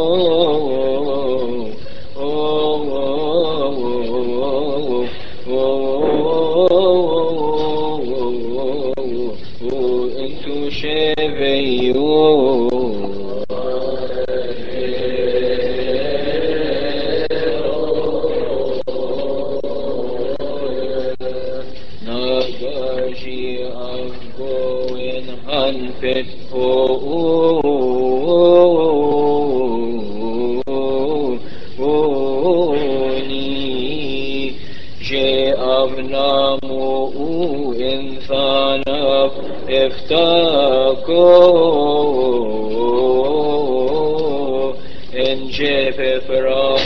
انتو شبيو Nagashi Ango in Hanfit Oni Je Avnamu in Thanab Iftako in Jepefra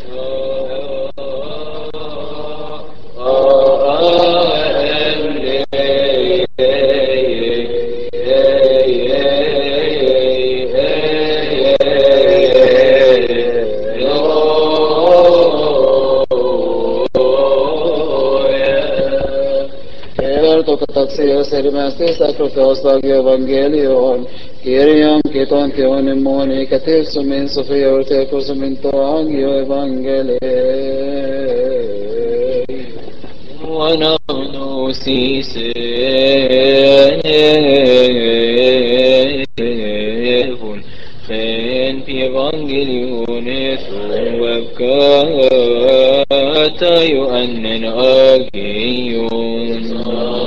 Evangelion, Kyrion, Keton, Theon, Moni, Katil, Sumin, Sophia, Urteco, Suminto, Angio, Evangeli. ونحن خين في Evangelion وكاتا يؤنن آجيون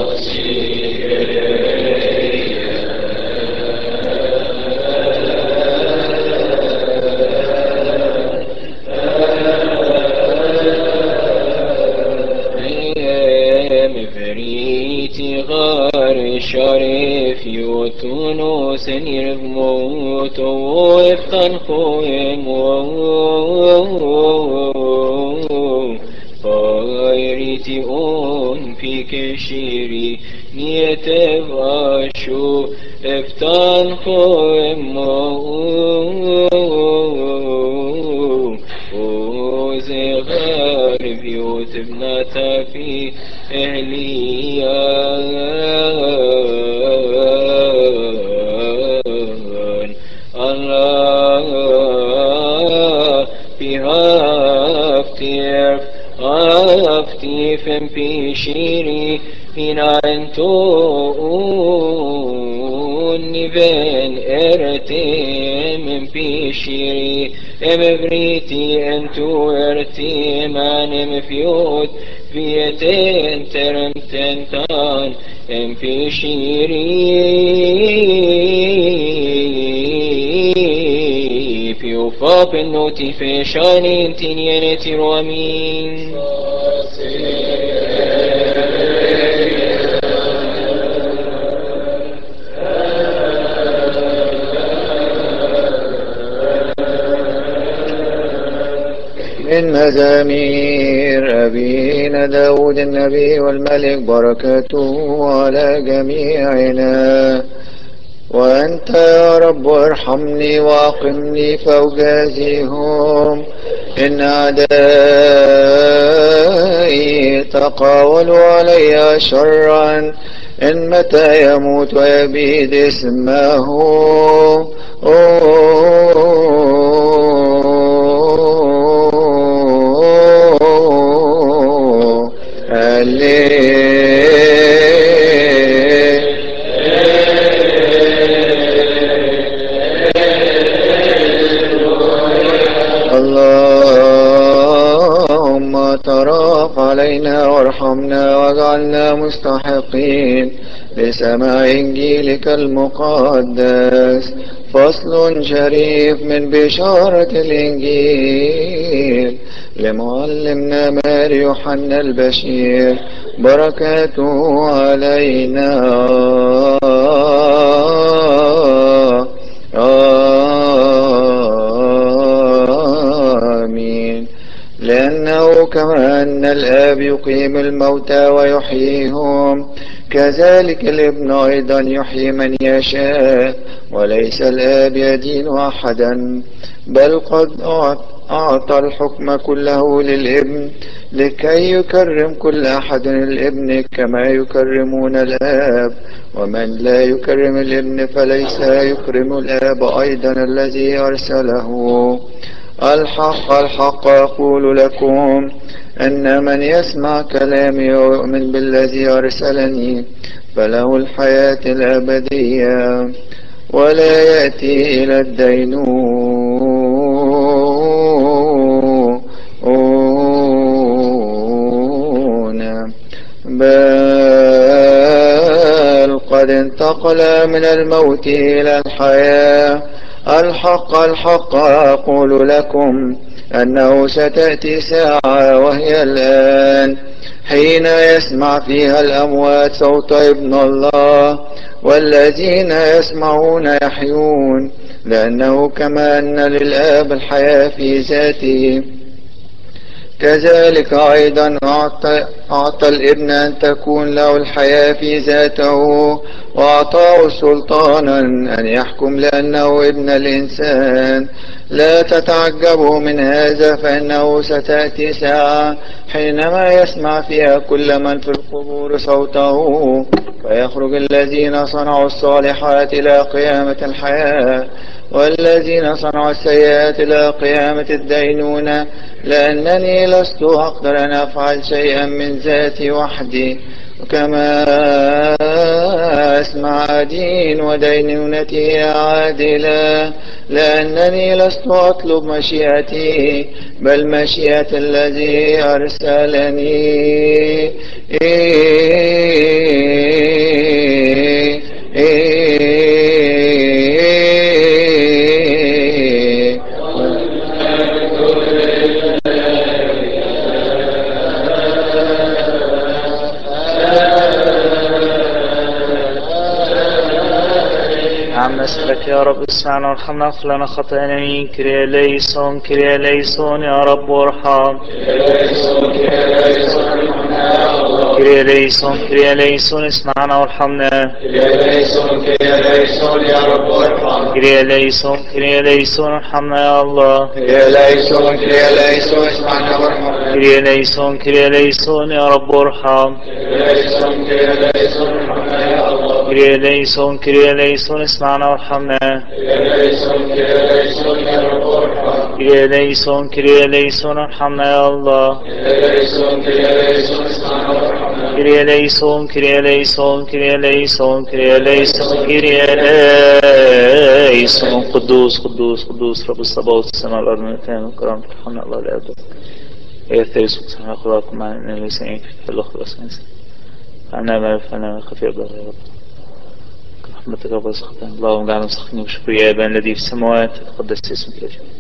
مفريتي غار الشريف يوتونو سنير موت ويفتن خويم فايريتي اون في كشيري نيت باشو افتن خويم وزغار بيوت ابنتا في أهليان الله فيها أفتي فم بشيري هنا انتون بين ارتي من بشيري امبريتي انتو ارتي من مفيوت فيتين ترمتنتان ام بشيري بيو فاب النوتي في شانين تنينتي روامين من مزامير أبينا داود النبي والملك بركاته على جميعنا. وأنت يا رب ارحمني وأقمني فأجازيهم إن أعدائي تقاولوا علي شرا إن متى يموت ويبيد اسمه اللهم تراف علينا وارحمنا واجعلنا مستحقين لسماع إنجيلك المقدس. فصل شريف من بشارة الإنجيل لمعلمنا ماري يوحنا البشير بركاته علينا آمين. لأنه كما أن الآب يقيم الموتى ويحييهم كذلك الابن أيضا يحيي من يشاء وليس الآب يدين أحدا بل قد أعطى الحكم كله للابن لكي يكرم كل أحد الابن كما يكرمون الآب، ومن لا يكرم الابن فليس يكرم الآب أيضا الذي أرسله. الحق الحق أقول لكم أن من يسمع كلامي ويؤمن بالذي أرسلني فله الحياة الأبدية ولا يأتي إلى الدينونة، بل قد انتقل من الموت إلى الحياة. الحق الحق أقول لكم أنه ستأتي ساعة وهي الآن حين يسمع فيها الأموات صوت ابن الله، والذين يسمعون يحيون، لأنه كما أن للآب الحياة في ذاته كذلك أيضا أعطى الابن أن تكون له الحياة في ذاته، وأعطاه سلطانا أن يحكم لأنه ابن الإنسان. لا تتعجبوا من هذا، فإنه ستأتي ساعة حينما يسمع فيها كل من في القبور صوته، فيخرج الذين صنعوا الصالحات إلى قيامة الحياة، والذين صنعوا السيئات إلى قيامة الدينونة. لأنني لست أقدر أن أفعل شيئا من ذاتي وحدي، وكما أسمع دين ودينونتي عادلة، لأنني لست أطلب مشيئتي بل مشيئة الذي أرسلني. نعم نسألك يا رب اسمعنا وارحمنا واغفر لنا خطايانا، من كريا ليسون كريا ليسون يا رب وارحم. كريا ليسون كريا ليسون اسمعنا وارحمنا. كريا ليسون يا رب وارحم. كريا ليسون كريا ليسون ارحمنا يا الله. كريا ليسون اسمعنا وارحمنا. كريا ليسون كريا ليسون يا رب وارحم. كريا ليسون ارحمنا يا الله. كريا ليسون كريا ليسون اسمعنا وارحمنا. كريا ليسون يا رب وارحم. كريا ليسون كريا ليسون ارحمنا يا الله. كريا ليسون اسمعنا وارحمنا. كريا ليسون كريا ليسون كريا ليسون كريا ليسون كريا ليسون. قدوس قدوس قدوس رب الصباوت السماء والارض والكائن والكرام ترحمنا الله الاب. يا ثالث وسمع خلاكم مع ان لسانك في الاخلاص انسان فانا ما فانا خفي الله يا رب رحمتك وبرزقك. اللهم اجعلنا مسخين بشكر يا ابا الذي في السماوات تقدس اسمك يا جل.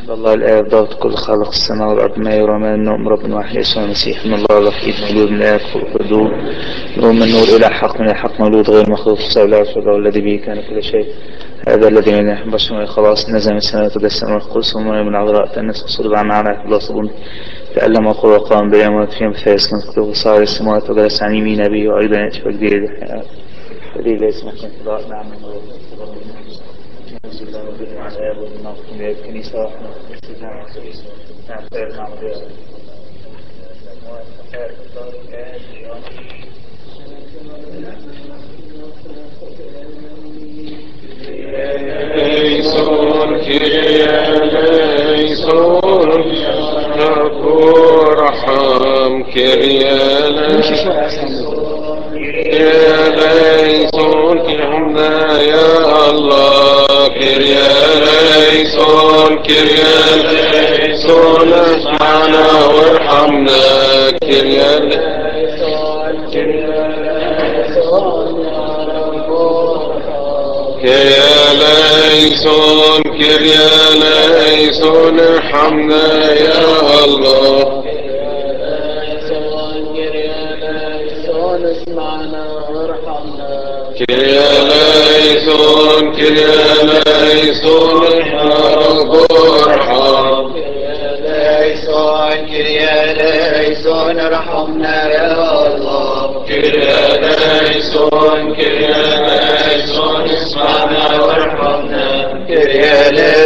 الله الآب ضابط كل خالق السماء والأرض ما يرى ما النوم رب واحد يسوع المسيح من الله الوحيد مولود من الآب والقدوم نور من نور إلى حق من الحق مولود غير مخلوق سوى الله الذي به كان كل شيء هذا الذي من يحب بشر خلاص نزل من السماء تجسم القدس ومريم من العذراء تأنس وصلب عن على الله صبون تألم وقل وقام بالأموات فيهم فيسكن كتب صار السماوات وجلس عن يمين أبيه وأيضا يأتي فجديد الحياة الذي ليس ممكن قضاء نعم من الله نزل الله وبه عن الآب والناقم إلى الكنيسة وإحنا نستجمع وسويس نعم خير نعم الآب ليسون كريا ليسون رحم كريا ليسون كرمنا يا الله كريا ليسون اسمعنا وارحمنا كريا ليسون كريا ليسون ارحمنا يا الله اسمعنا وارحمنا كريا ليسون يا رب ارحم كريا ليسون ارحمنا يا الله كريا ليسون اسمعنا وارحمنا كريا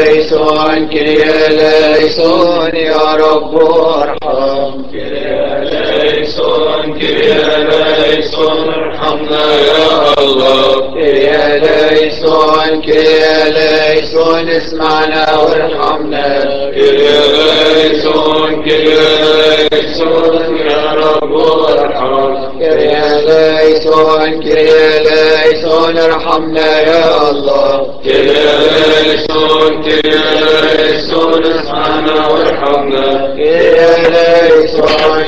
ليسون يا رب ارحم كريا ليسون ارحمنا يا الله كريا ليسون اسمعنا وارحمنا كريا ليسون يا رب ارحم كريا ليسون ارحمنا يا الله كريا ليسون اسمعنا وارحمنا كريا ليسون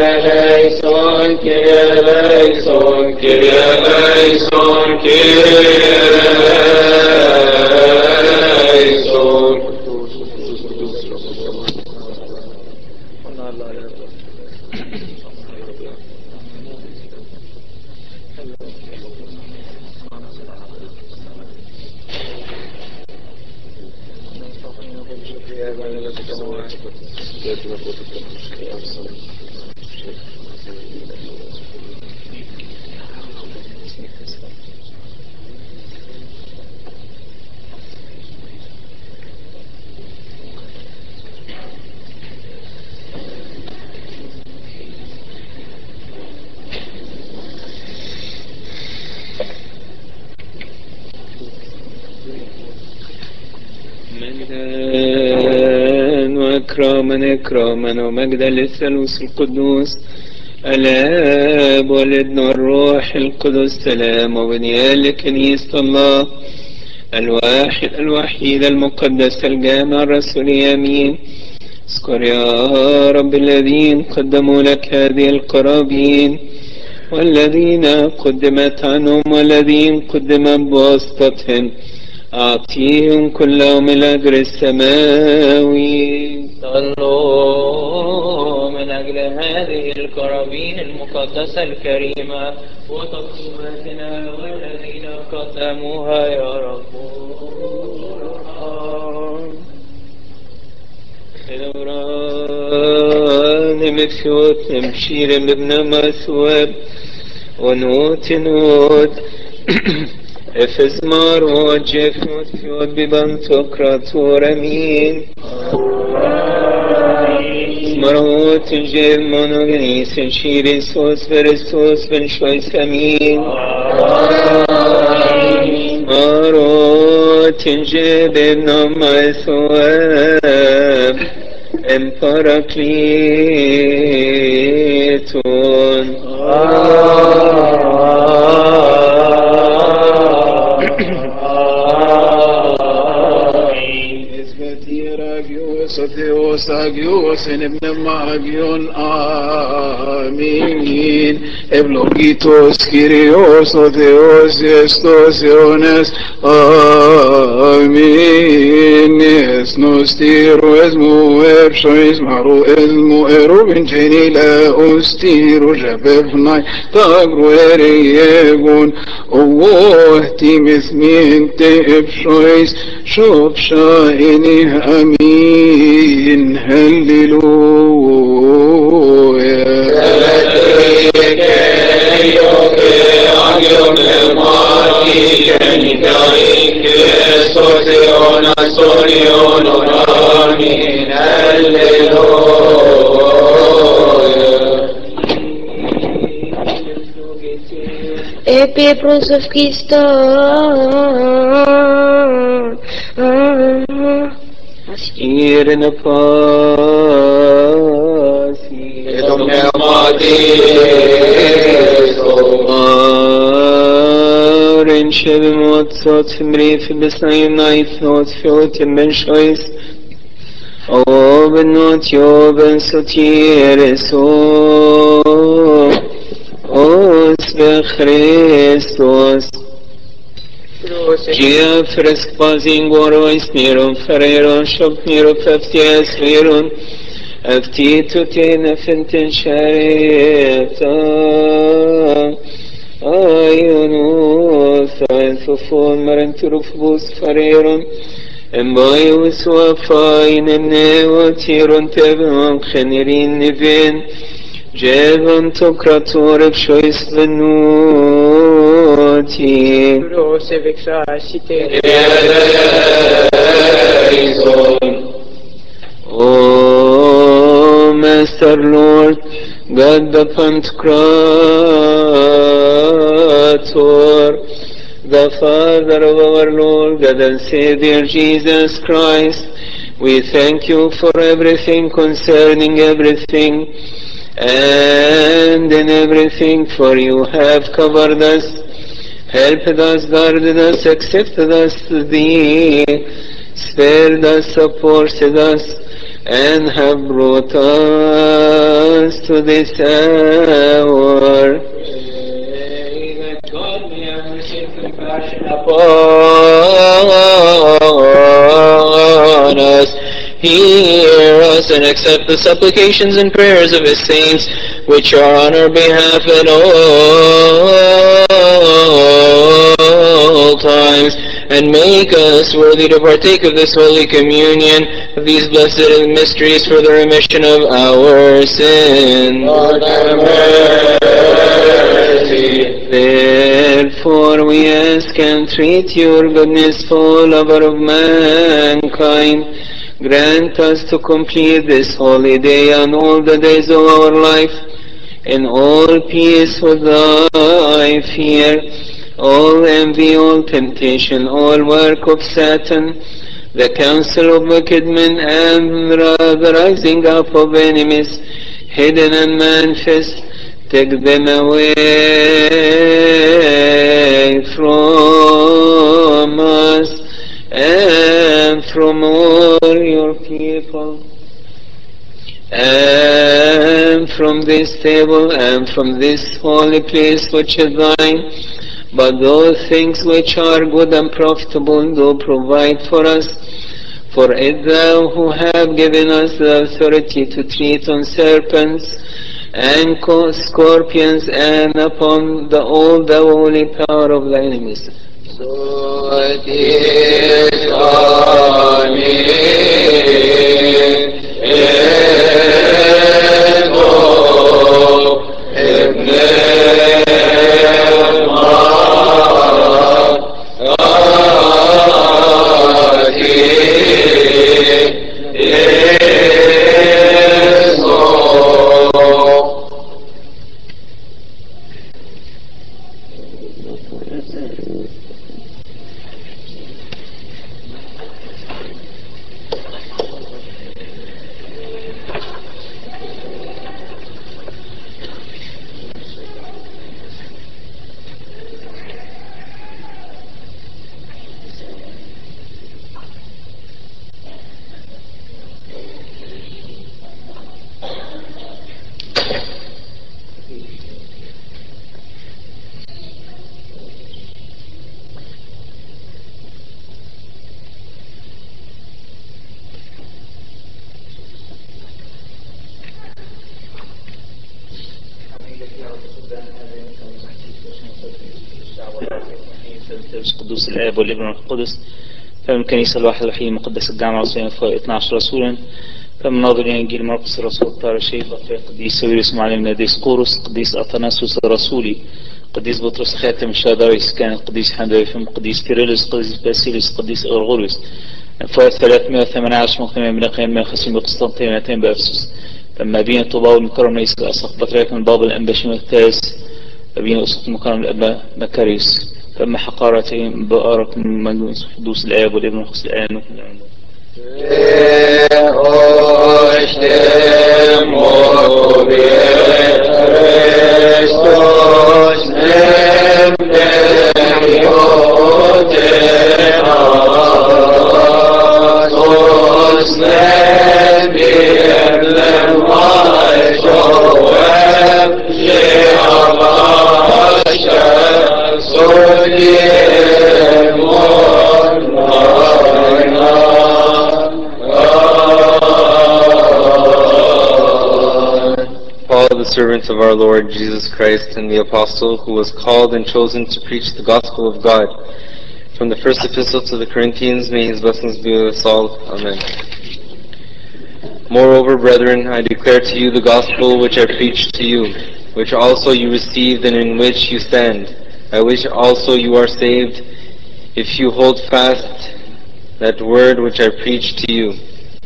إكراما ومجدا للثالوث القدوس الآب والابن والروح القدس سلام وبنيان لكنيسة الله الواحد الوحيد المقدس الجامع الرسولي آمين. اذكر يا رب الذين قدموا لك هذه القرابين والذين قدمت عنهم والذين قدمت بواسطتهم أعطيهم كلهم الأجر السماوي. صلوا من أجل هذه القرابين المقدسة الكريمة وتقدماتنا والذين قدموها يا رب الأوران مكسوت مشير بابن مسواب ونوت افز مارو جفوت فيوت ببن سكراتور امين مروت جيب منوغنيس شير سوس فرسوس بن شويس امين مروت جيب ابن مسواب امبراكليتون Agios ابن ماجيون Amin. Ευλογήτως Κύριος ο Θεός εστός αιώνας. Αμήν. Εσνοστήρου εσμου έψοης μαρού εσμου ερούβιν γενίλα οστήρου ζαβεύναι τάγρου ερεγεύουν οβόh τίμες μήντε έψοης σώψα είναι αμήν. Hallelujah. Epipros of Christos. Ήρνε πάση Το πνεύματι Aren shevimot zot mrif besnayim naifnot fiot yemen shois Obenot yoben sotir eso Os Christos Gia fresc pazin goro ismiron ferreron shopniro pefties viron Eftito tene finten shareta Ayunus Aithofon Marenturufbus Fareron Embayus Wafain Neotiron Tevan Khenirin Nivin Jevan Tokrator Shois Venuti Oh, Master Lord, God the Pantocrator, the Father of our Lord, God and Savior Jesus Christ, we thank you for everything concerning everything and in everything, for you have covered us, helped us, guarded us, accepted us, thee, spared us, supported us, and have brought us to this hour. That God may have mercy and compassion upon us. Hear us and accept the supplications and prayers of His saints, which are on our behalf at all times, and make us worthy to partake of this Holy Communion, of these blessed mysteries for the remission of our sins. Lord have mercy. Therefore we ask and entreat your goodness, full lover of mankind, grant us to complete this holy day and all the days of our life in all peace with thy fear, all envy, all temptation, all work of Satan, the counsel of wicked men, and the rising up of enemies, hidden and manifest, take them away from us and from all your people, and from this table and from this holy place which is thine. But those things which are good and profitable do provide for us. For it thou who have given us the authority to tread on serpents and scorpions and upon all the holy power of the enemies. الثالوث القدوس الآب والابن والروح القدس. فمن الكنيسة الواحدة الوحيدة المقدسة الجامعة الرسولية فوق 12 رسولا. فمن ناظرين إنجيل مرقس الرسول الطارشي بقية قديس سويرس معلمنا ديسقورس قديس أثناسوس الرسولي قديس بطرس خاتم الشادريس كان قديس حندويفم قديس كيرلس قديس باسيليس قديس أغرغوريوس فوق 318 مقتنع من القيام 150 بقسطنطينيتين بأفسس. فما بين طوبى والمكرم ليس أسق بطريق من باب الأنبشم الثالث فبين أسق المكرم الأب مكاريوس. فما حقارتهم بأرق من مجلس حدوث الآب والابن والقدس الآن Paul, the servant of our Lord Jesus Christ and the apostle who was called and chosen to preach the gospel of God. From the first epistle to the Corinthians, may his blessings be with us all. Amen. Moreover, brethren, I declare to you the gospel which I preached to you, which also you received and in which you stand, by which also you are saved, if you hold fast that word which I preached to you,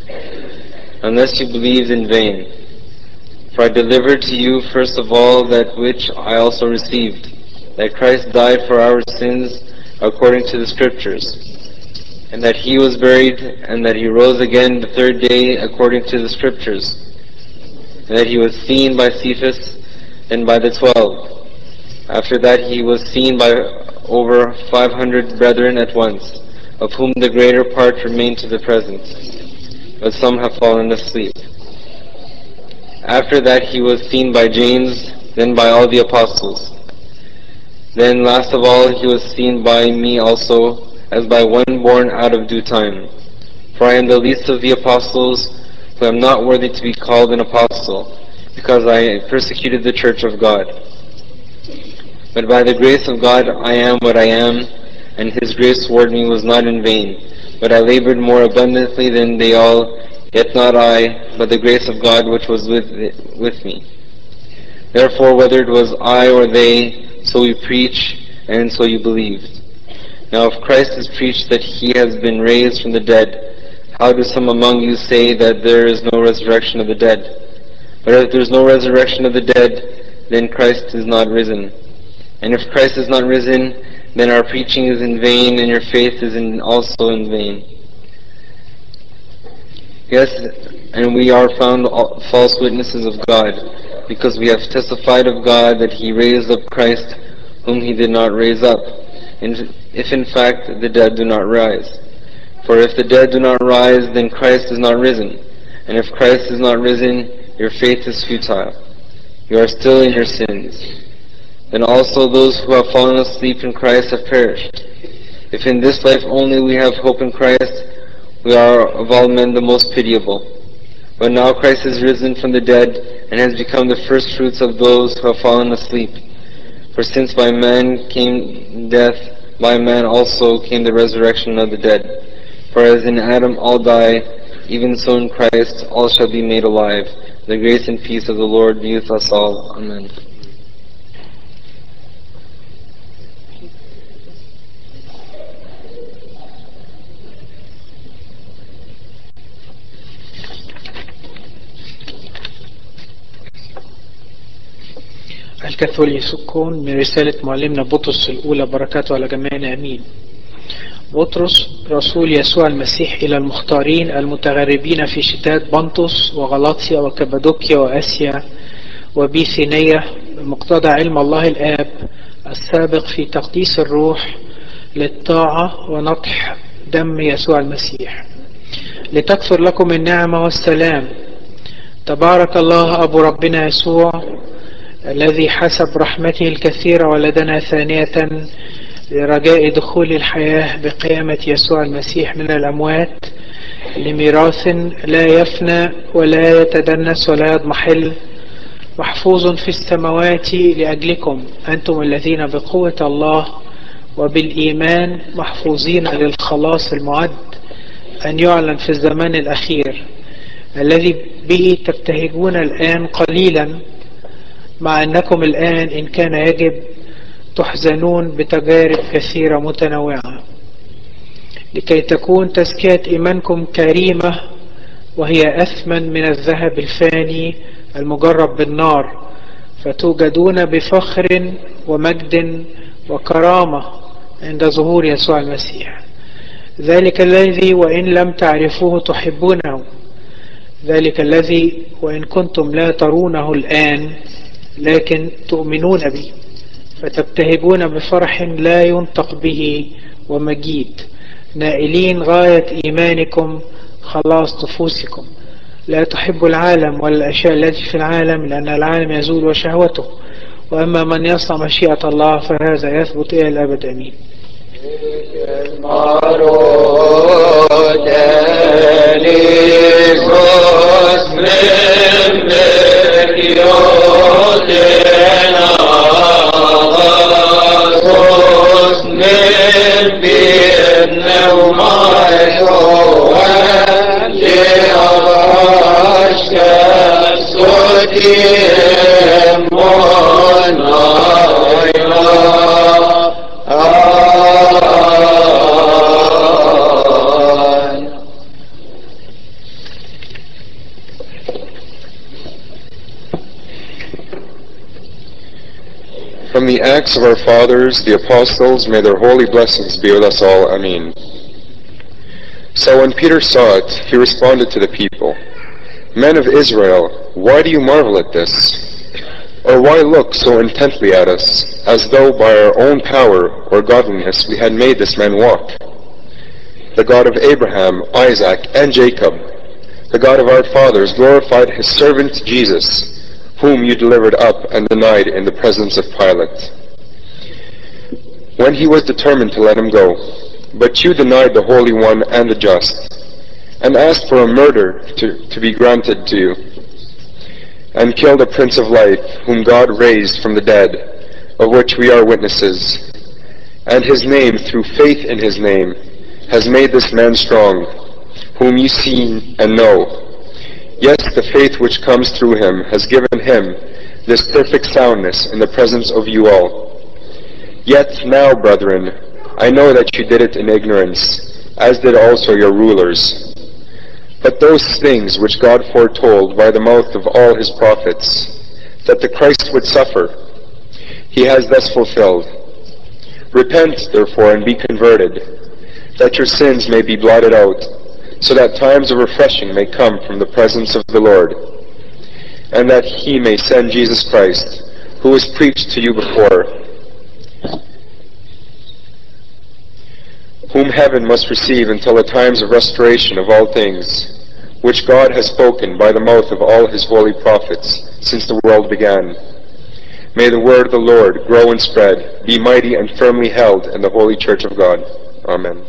unless you believed in vain. For I delivered to you first of all that which I also received, that Christ died for our sins according to the Scriptures, and that he was buried, and that he rose again the third day according to the Scriptures, and that he was seen by Cephas and by the 12. After that he was seen by over 500 brethren at once, of whom the greater part remain to the present, but some have fallen asleep. After that he was seen by James, then by all the apostles. Then last of all he was seen by me also, as by one born out of due time. For I am the least of the apostles, who am not worthy to be called an apostle, because I persecuted the church of God. But by the grace of God I am what I am, and his grace toward me was not in vain. But I labored more abundantly than they all, yet not I, but the grace of God which was with me. Therefore, whether it was I or they, so we preach, and so you believed. Now if Christ is preached that he has been raised from the dead, how do some among you say that there is no resurrection of the dead? But if there is no resurrection of the dead, then Christ is not risen. And if Christ is not risen, then our preaching is in vain, and your faith is also in vain. Yes, and we are found false witnesses of God, because we have testified of God that he raised up Christ, whom he did not raise up, if in fact the dead do not rise. For if the dead do not rise, then Christ is not risen. And if Christ is not risen, your faith is futile. You are still in your sins. Then also those who have fallen asleep in Christ have perished. If in this life only we have hope in Christ, we are of all men the most pitiable. But now Christ is risen from the dead, and has become the first fruits of those who have fallen asleep. For since by man came death, by man also came the resurrection of the dead. For as in Adam all die, even so in Christ all shall be made alive. The grace and peace of the Lord be with us all. Amen. الكاثوليسكون من رسالة معلمنا بطرس الأولى بركاته على جميعنا أمين. بطرس رسول يسوع المسيح إلى المختارين المتغربين في شتات بنطس وغلاطيا وكبادوكيا وآسيا وبيثينية بمقتضى علم الله الآب السابق في تقديس الروح للطاعة ونطح دم يسوع المسيح، لتكثر لكم النعمة والسلام. تبارك الله أبو ربنا يسوع الذي حسب رحمته الكثيرة ولدنا ثانية لرجاء دخول الحياة بقيامة يسوع المسيح من الأموات لميراث لا يفنى ولا يتدنس ولا يضمحل، محفوظ في السماوات لأجلكم أنتم الذين بقوة الله وبالإيمان محفوظين للخلاص المعد أن يعلن في الزمان الأخير، الذي به تبتهجون الآن قليلا، مع أنكم الآن إن كان يجب تحزنون بتجارب كثيرة متنوعة، لكي تكون تزكية إيمانكم كريمة، وهي أثمن من الذهب الفاني المجرب بالنار، فتوجدون بفخر ومجد وكرامة عند ظهور يسوع المسيح. ذلك الذي وإن لم تعرفوه تحبونه، ذلك الذي وإن كنتم لا ترونه الآن لكن تؤمنون به، فتبتهجون بفرح لا ينطق به ومجيد، نائلين غاية إيمانكم خلاص نفوسكم. لا تحب العالم ولا الأشياء التي في العالم، لأن العالم يزول وشهوته، وأما من يصنع مشيئة الله فهذا يثبت إلى الأبد. أمين. From the Acts of our Fathers, the Apostles, may their holy blessings be with us all. Amen. So when Peter saw it, he responded to the people, "Men of Israel, why do you marvel at this? Or why look so intently at us, as though by our own power or godliness we had made this man walk? The God of Abraham, Isaac, and Jacob, the God of our fathers, glorified his servant Jesus, whom you delivered up and denied in the presence of Pilate, when he was determined to let him go. But you denied the Holy One and the Just, and asked for a murder to be granted to you, and killed a Prince of Life, whom God raised from the dead, of which we are witnesses. And his name, through faith in his name, has made this man strong, whom you see and know. Yes, the faith which comes through him has given him this perfect soundness in the presence of you all. Yet now, brethren, I know that you did it in ignorance, as did also your rulers. But those things which God foretold by the mouth of all his prophets, that the Christ would suffer, he has thus fulfilled. Repent, therefore, and be converted, that your sins may be blotted out, so that times of refreshing may come from the presence of the Lord, and that he may send Jesus Christ, who was preached to you before, whom heaven must receive until the times of restoration of all things, which God has spoken by the mouth of all his holy prophets since the world began. May the word of the Lord grow and spread, be mighty and firmly held in the holy church of God. Amen.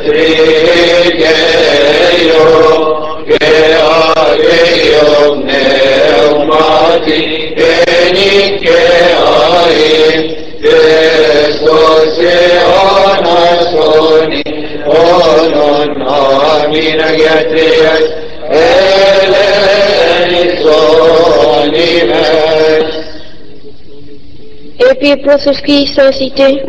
Et puis pour ceux qui sont cités,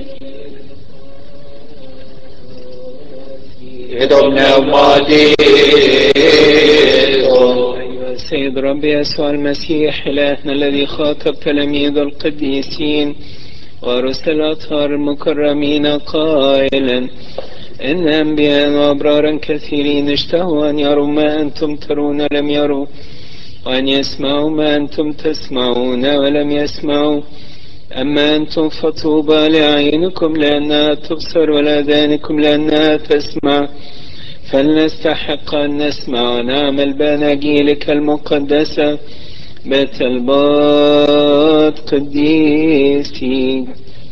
أيها السيد ربي يسوع المسيح إلهنا الذي خاطب تلاميذ القديسين ورسل الأطهار المكرمين قائلا إن أنبياء وأبرارا كثيرين اشتهوا أن يروا ما أنتم ترون لم يروا وأن يسمعوا ما أنتم تسمعون ولم يسمعوا أما أنتم فطوبى لأعينكم لأنها تبصر ولآذانكم لأنها تسمع فلنستحق أن نسمع ونعمل بأناجيلك المقدسة بطلبات قديسيك.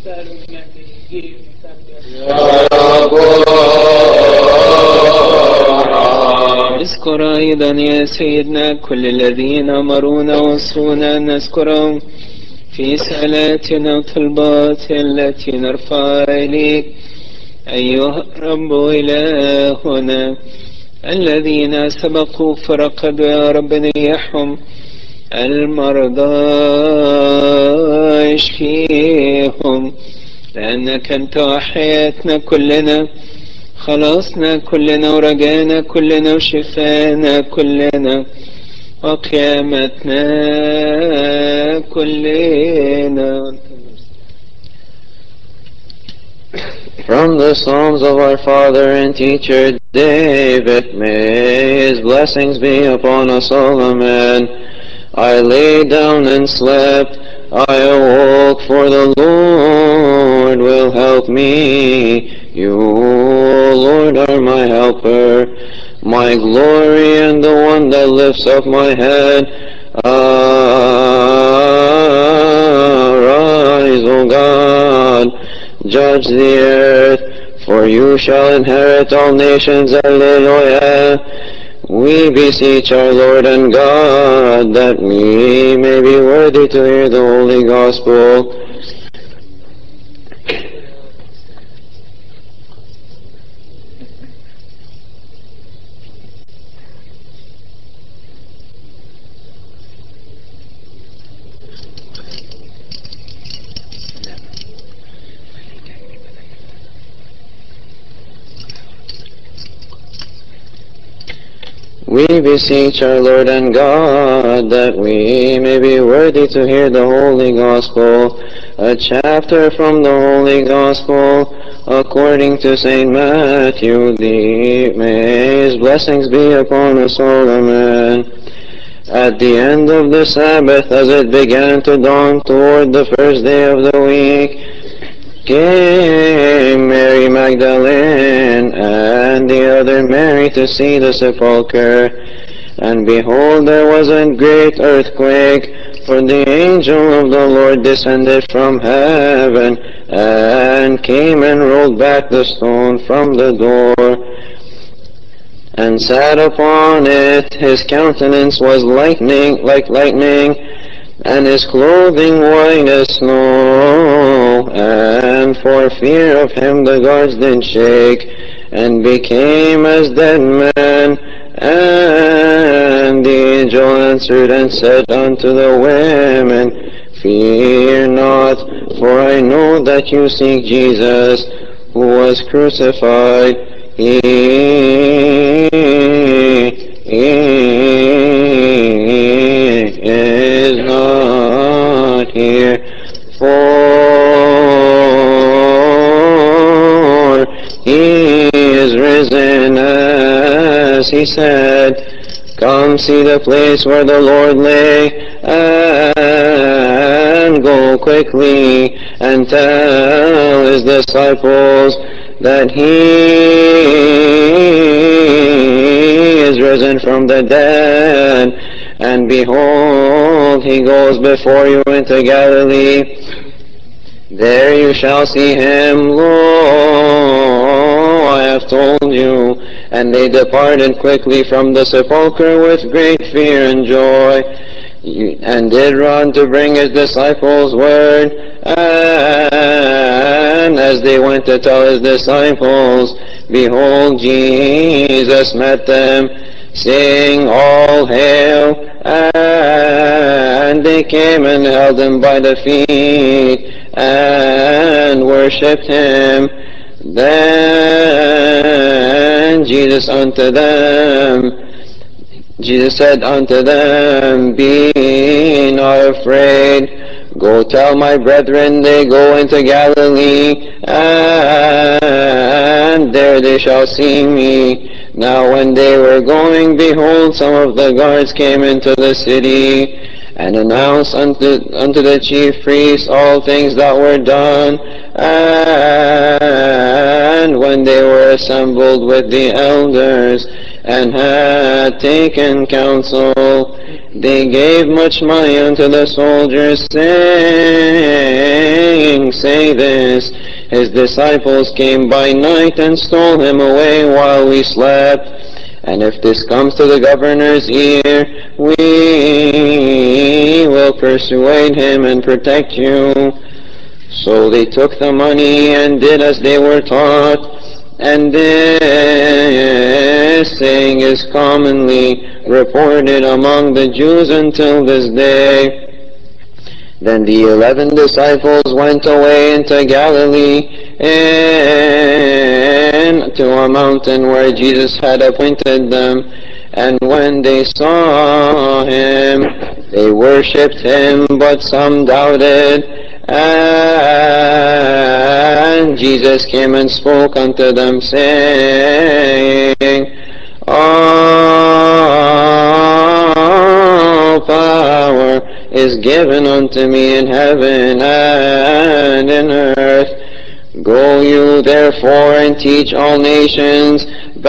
اذكر أيضا يا سيدنا كل الذين أمرونا وصونا أن نذكرهم في صلاتنا وطلبات التي نرفعها إليك أيها الرب إلهنا. الذين سبقوا فرقدوا يا رب نيحهم، المرضى اشفيهم، لأنك أنت وحياتنا كلنا، خلاصنا كلنا ورجانا كلنا وشفانا كلنا وقيامتنا كلنا. From the Psalms of our father and teacher David, may his blessings be upon us all, amen. I lay down and slept, I awoke, for the Lord will help me. You, O Lord, are my helper, my glory and the one that lifts up my head. Arise, O God, judge the earth, for you shall inherit all nations. Alleluia. We beseech our Lord and God that we may be worthy to hear the holy gospel. We beseech our Lord and God that we may be worthy to hear the holy gospel. A chapter from the holy gospel according to St. Matthew. May his blessings be upon us all, amen. At the end of the Sabbath, as it began to dawn toward the first day of the week, came Mary Magdalene and the other Mary to see the sepulchre. And behold, there was a great earthquake, for the angel of the Lord descended from heaven and came and rolled back the stone from the door and sat upon it. His countenance was like lightning, and his clothing white as snow. And for fear of him the guards did shake, and became as dead men. And the angel answered and said unto the women, Fear not, for I know that you seek Jesus, who was crucified. He is not here, for he is risen, as he said. Come see the place where the Lord lay, and go quickly and tell his disciples that he is risen from the dead. And behold, he goes before you into Galilee. There you shall see him. Lo, I have told you. And they departed quickly from the sepulchre with great fear and joy, and did run to bring his disciples word. And as they went to tell his disciples, behold, Jesus met them, saying, All hail. And they came and held him by the feet and worshipped him. Then Jesus said unto them, Be not afraid. Go tell my brethren they go into Galilee, and there they shall see me. Now when they were going, behold, some of the guards came into the city, and announced unto the chief priests all things that were done. And when they were assembled with the elders, and had taken counsel, they gave much money unto the soldiers, saying, Say this, his disciples came by night and stole him away while we slept. And if this comes to the governor's ear, we will persuade him and protect you. So they took the money and did as they were taught. And this saying is commonly reported among the Jews until this day. Then the 11 disciples went away into Galilee, and to a mountain where Jesus had appointed them. And when they saw him, they worshipped him, but some doubted. And Jesus came and spoke unto them, saying, All power is given unto me in heaven and in earth. Go you therefore and teach all nations,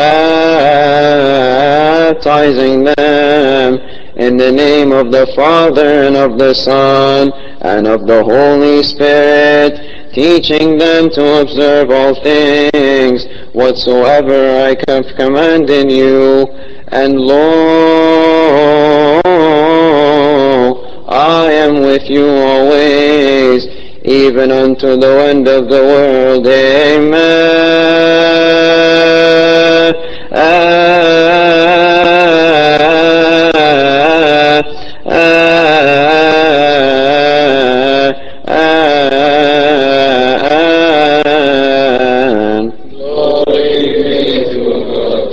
baptizing them in the name of the Father and of the Son and of the Holy Spirit, teaching them to observe all things whatsoever I have commanded you. And lo, I am with you always, even unto the end of the world. Amen. Glory be to God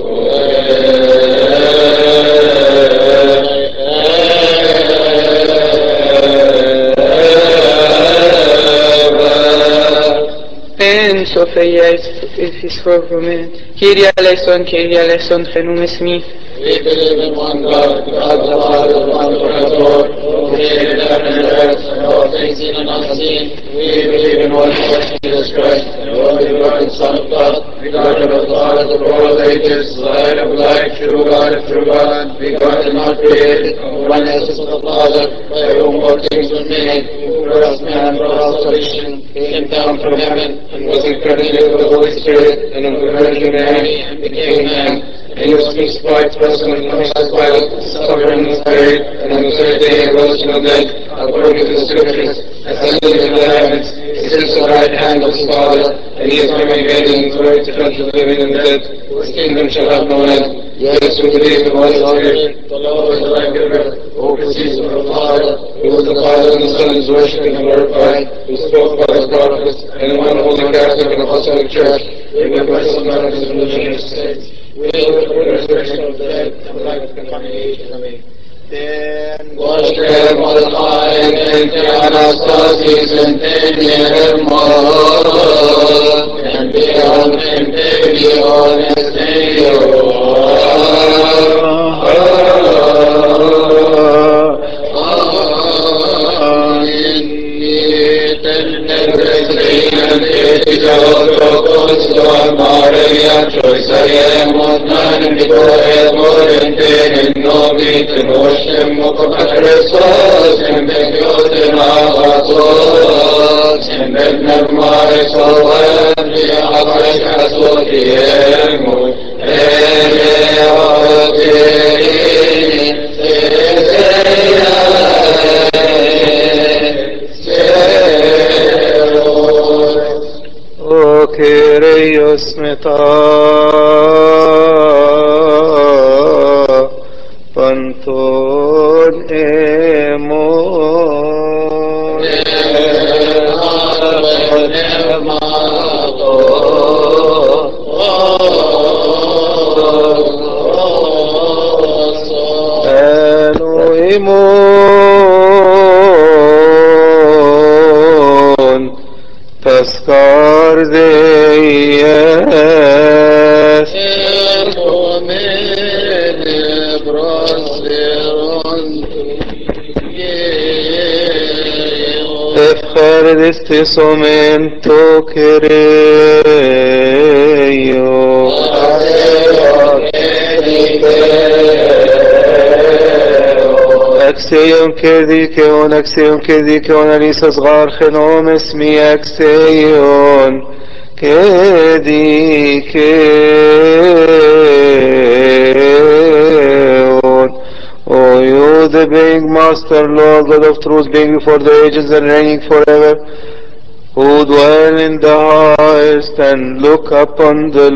En Sofia is for women. Kyrie eleison, genumis mi. We believe in one God, God the Father, one Creator, who created heaven and earth and all things seen and unseen. We believe in one Lord Jesus Christ, the only begotten Son of God, begotten of the Father before all ages, light of light, true God of true God, begotten, not created, one essence of the Father, by whom all things were made, who for us man, for our salvation, came down from heaven, and was incarnated of the Holy Spirit, and of the Virgin Mary, and became man. And he was crucified for us and Pontius Pilate, suffered and was buried, and on the third day arose from the dead, according to the Scriptures, ascended into the heavens, he sits at the right hand of his Father, and he is coming again in glory to judge the living and the dead, whose kingdom shall have no end. Yes, we believe in one Spirit, the Lord is the life giver, who proceeds from the Father, who is the Father and the Son is worshipped and glorified, who spoke by the prophets, and in one holy Catholic and Apostolic Church, we confess the baptism of the United States. We look for the resurrection of the dead and the life of the coming age. Amen. Vos creemos en Anastasis en tenemos, enviam en teniones Maria, بيت وشم وقبل رصاص من بيوتنا غصوص من ابن المارس والغيب في حضرك أسوكيهم O Kyrios meta panton emon anu emon Taskar deyes Efcher distis momento Kyrio Axion kedikeon anisas garchenom esmi axion kedikeon O you the being master Lord God of truth being before the ages and reigning forever who dwell in the highest and look upon the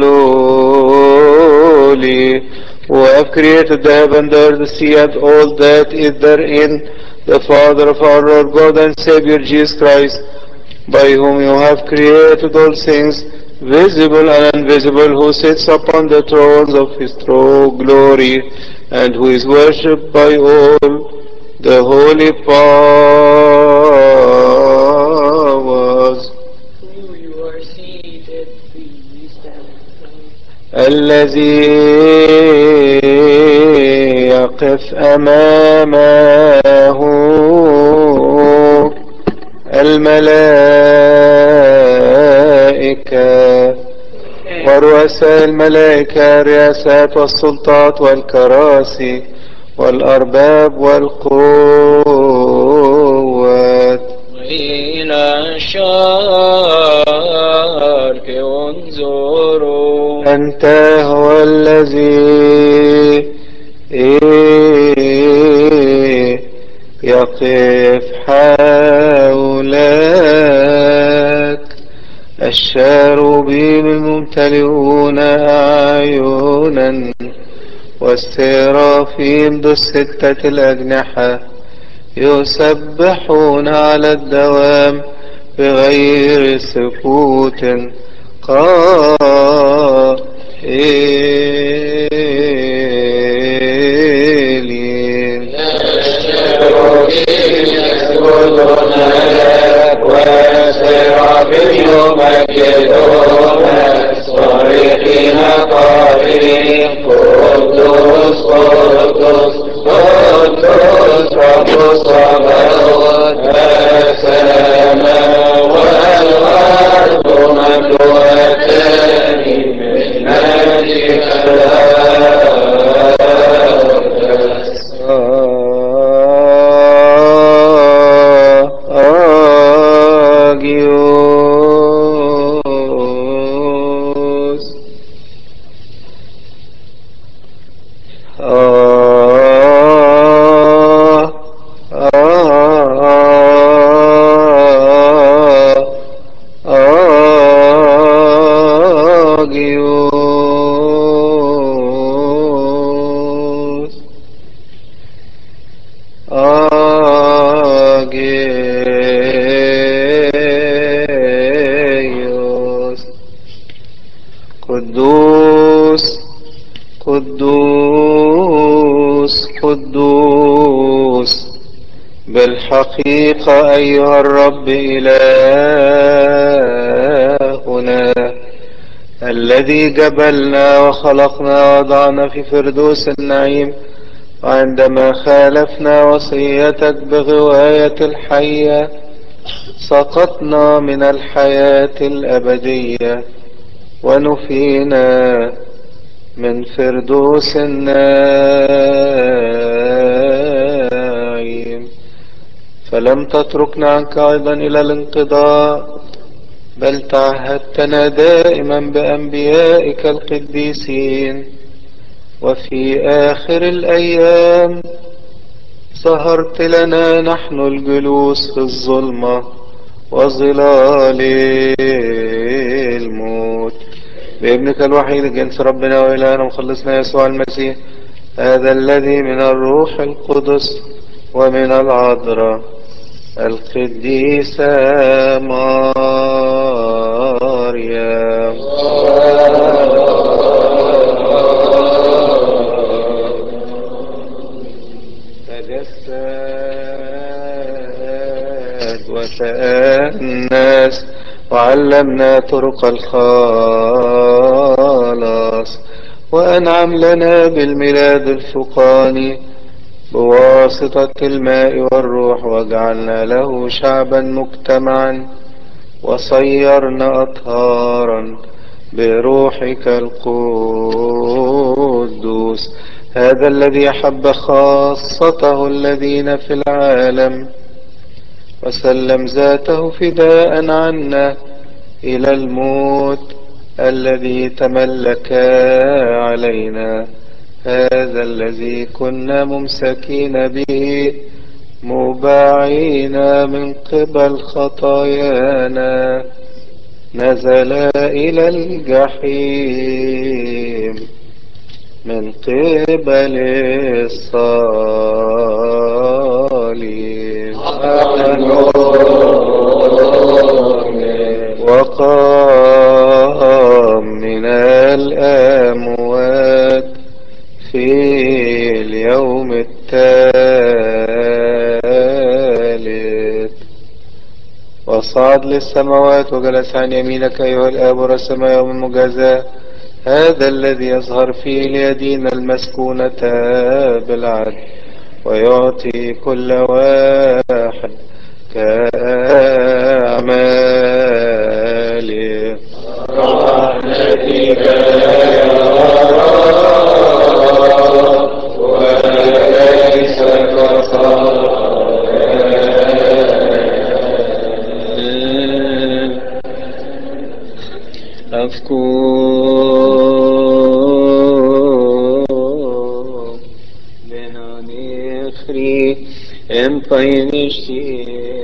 lowly, who have created the heaven, the earth, the sea, and all that is therein, the Father of our Lord God and Savior Jesus Christ, by whom you have created all things, visible and invisible, who sits upon the thrones of his true glory, and who is worshipped by all the holy powers. الذي يقف أمامه الملائكة ورؤساء الملائكة الرئاسات والسلطات والكراسي والأرباب والقوات إلى الشرق انظروا أنت هو الذي يقف حولك الشاروبيم الممتلئون أعينا والسرافيم ذو الستة الأجنحة يسبحون على الدوام بغير سكوت قائلين والسرافيم يمجدون صريخين قائلين قدوس قدوس قدوس رب الصباوات السماء والأرض مملوءتان من مجدك قدوس قدوس قدوس بالحقيقة أيها الرب إلهنا الذي جبلنا وخلقنا وضعنا في فردوس النعيم وعندما خالفنا وصيتك بغواية الحية سقطنا من الحياة الأبدية ونفينا من فردوس النار ولم تتركنا عنك أيضا إلى الانقضاء، بل تعهدتنا دائما بأنبيائك القديسين. وفي آخر الأيام ظهرت لنا نحن الجلوس في الظلمة وظلال الموت بابنك الوحيد جنس ربنا وإلهنا ومخلصنا يسوع المسيح، هذا الذي من الروح القدس ومن العذراء القديسة مريم تجسد وتأنس وعلمنا طرق الخلاص، وأنعم لنا بالميلاد الفقاني بواسطة الماء والروح، واجعلنا له شعبا مجتمعا وصيرنا أطهارا بروحك القدوس، هذا الذي أحب خاصته الذين في العالم وسلم ذاته فداء عنا إلى الموت الذي تملك علينا، هذا الذي كنا ممسكين به مباعين من قبل خطايانا نزل إلى الجحيم من قبل الصليب وقام من الأموات في اليوم الثالث، وصعد للسماوات وجلس عن يمينك أيها الآب ورسم يوم المجازاة، هذا الذي يظهر فيه ليدين المسكونة بالعدل ويعطي كل واحد كأعماله. رحمتك يا رب وليس Afku benanechri empayinishti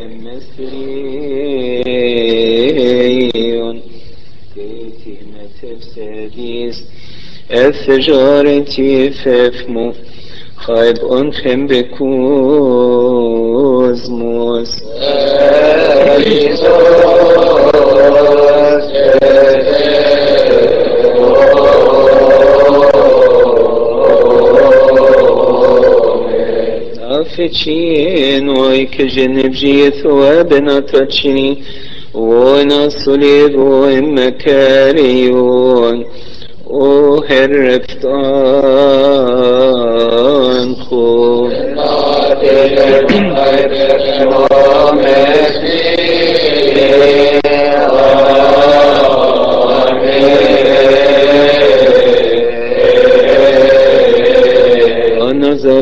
mesriyon teti metefsedis efjareti fefmu خايب أنخم بكوزموس أفتشين ويك جنب جيث وبناتشيني ونصليب ومكاريون وهرفتان خو ونظر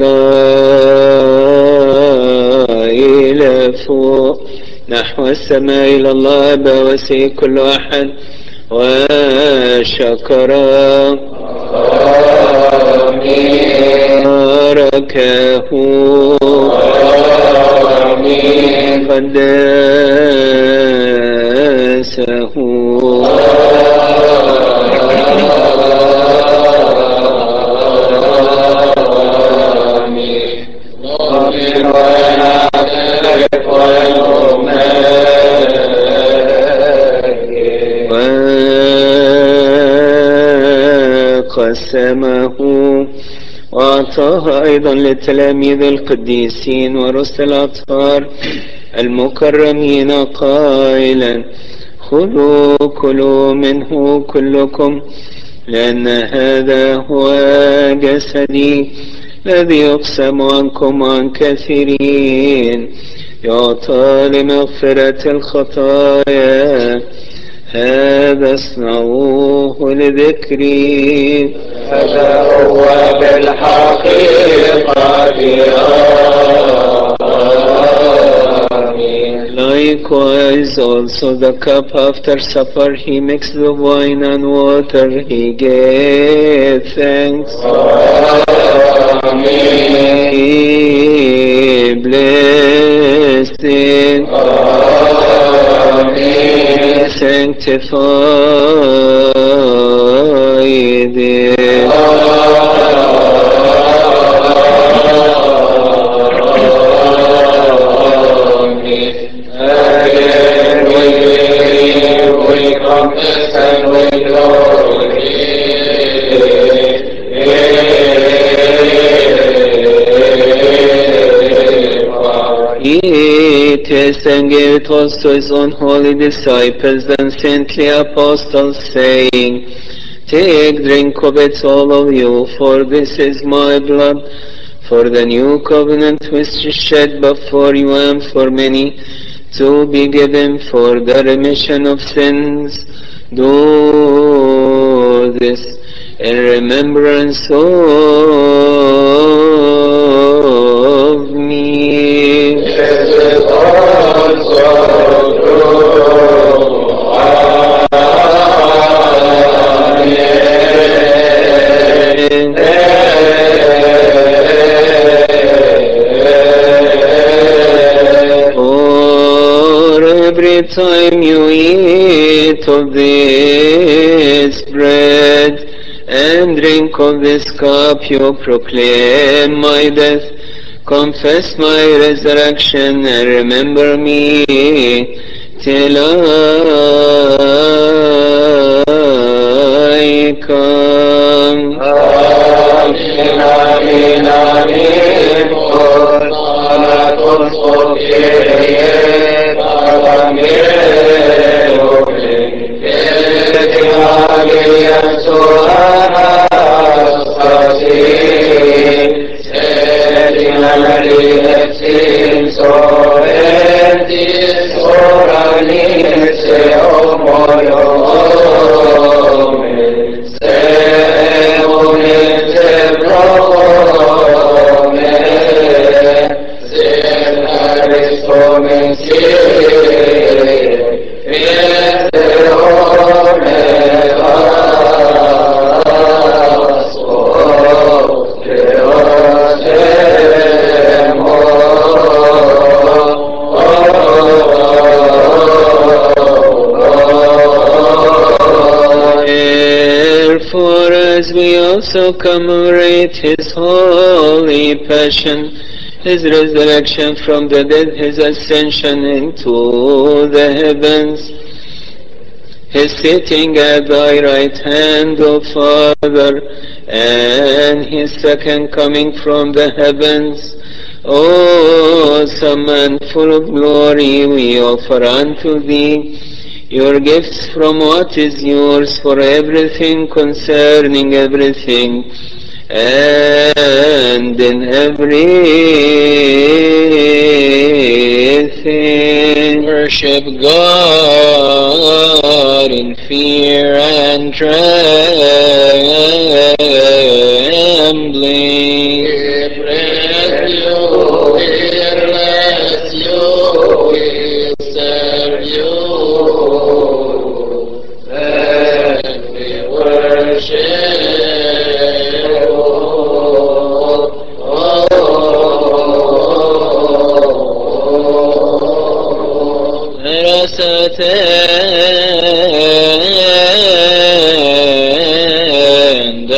إلى فوق نحو السماء إلى الله بوسع كل واحد وشكر باركه قدسه وقسمه وأعطاها أيضا للتلاميذ القديسين ورسل الأطهار المكرمين قائلا خذوا كلوا منه كلكم لأن هذا هو جسدي الذي يقسم عنكم وعن كثيرين يعطى لمغفرة الخطايا، هذا اصنعوه لذكري. هذا هو بالحقيقة Likewise also the cup after supper he mixed the wine and water, he gave thanks. He blessed it. He sanctified it. We confess and we Eat, yes, and gave it also to his own holy disciples and saintly apostles, saying, Take, drink of it, all of you, for this is my blood, for the new covenant which is shed before you and for many, to be given for the remission of sins. Do this in remembrance of me. This is also true. For every time you eat of this bread and drink of this cup, you proclaim my death, confess my resurrection, and remember me till I come. Amin, amin, amin. Anaton Kyrie, Evangelium, Evangelium Anastasi, Setinari Exin Soetis Oranis Seomoyome, Seonis Ebrome, Senaris Comensi, Fiedeone Vaso, Therefore, as we also commemorate his holy passion, his resurrection from the dead, his ascension into the heavens, his sitting at thy right hand, O Father, and his second coming from the heavens, awesome and full of glory, we offer unto thee your gifts from what is yours, for everything concerning everything, and in everything. Worship God in fear and trembling. we praise you, we bless you, we serve you, and we worship you. Let us attend.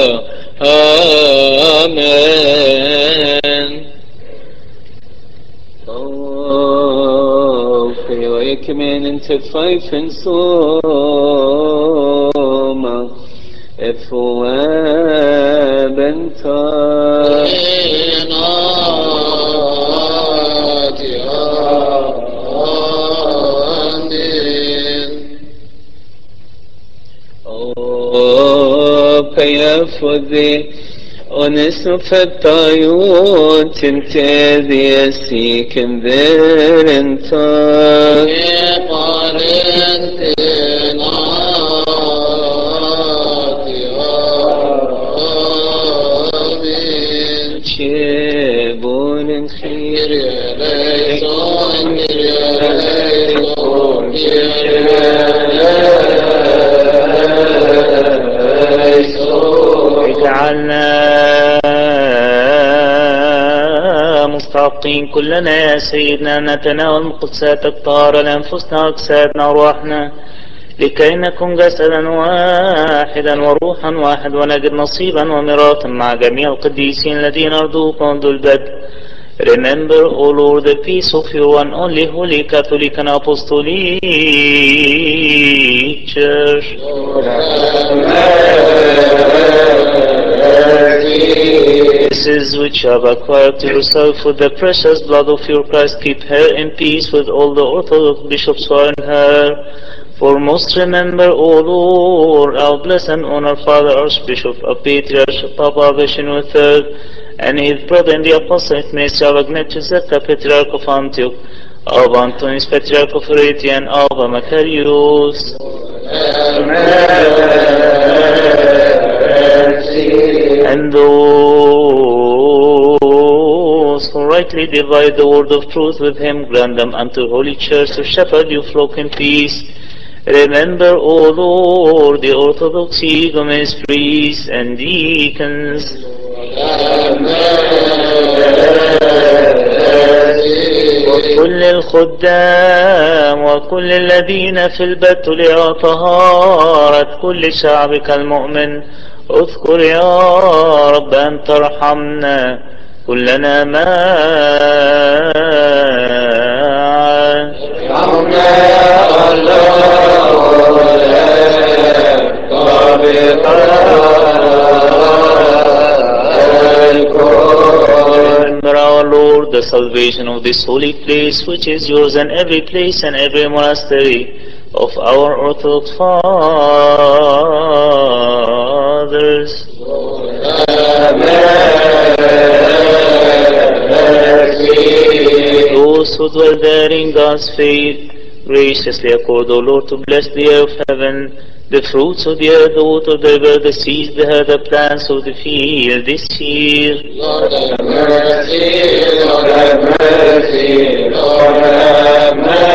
Amen. في ويكمن انت فايفن صوما افواب انت فيفذي ونسو فتايون تنتذي اسيكم ذير انت شيبون خير Kyrie eleison, Kyrie eleison. مستحقين كلنا يا سيدنا نتناول من قدساتك طهارة لأنفسنا وأجسادنا وأرواحنا لكي نكون جسدا واحدا وروحا واحد ونجد نصيبا وميراثا مع جميع القديسين الذين أرضوك منذ البدء. Remember, O Lord, the peace of your one only holy Catholic and Apostolic Church. Graces which you have acquired to yourself with the precious blood of your Christ, keep her in peace with all the Orthodox bishops who are in her. Foremost remember, O Lord, our blessed and honored Father Archbishop of Patriarch Papa Vishnu III, and his brother in the Apostolic Ministry of Ignatius Zeta, Patriarch of Antioch, of Antonius, Patriarch of Eretria, and of Macarius. And those who rightly divide the word of truth with him, grant them unto Holy Church to shepherd your flock in peace. Remember, O Lord, the Orthodox igumens, priests, and deacons. وكل الخدام وكل الذين في البتول طهارة كل شعبك المؤمن. اذكر يا رب أن ترحمنا كلنا معا. ارحمنا يا الله Remember, our Lord, the salvation of this holy place, which is yours, and every place and every monastery of our Orthodox fathers. Those who dwell there in God's faith, graciously accord, O Lord, to bless the air of heaven, the fruits of the earth, the water of the river, the seas, the herb, the plants of the field this year. Lord have mercy, Lord have mercy, Lord have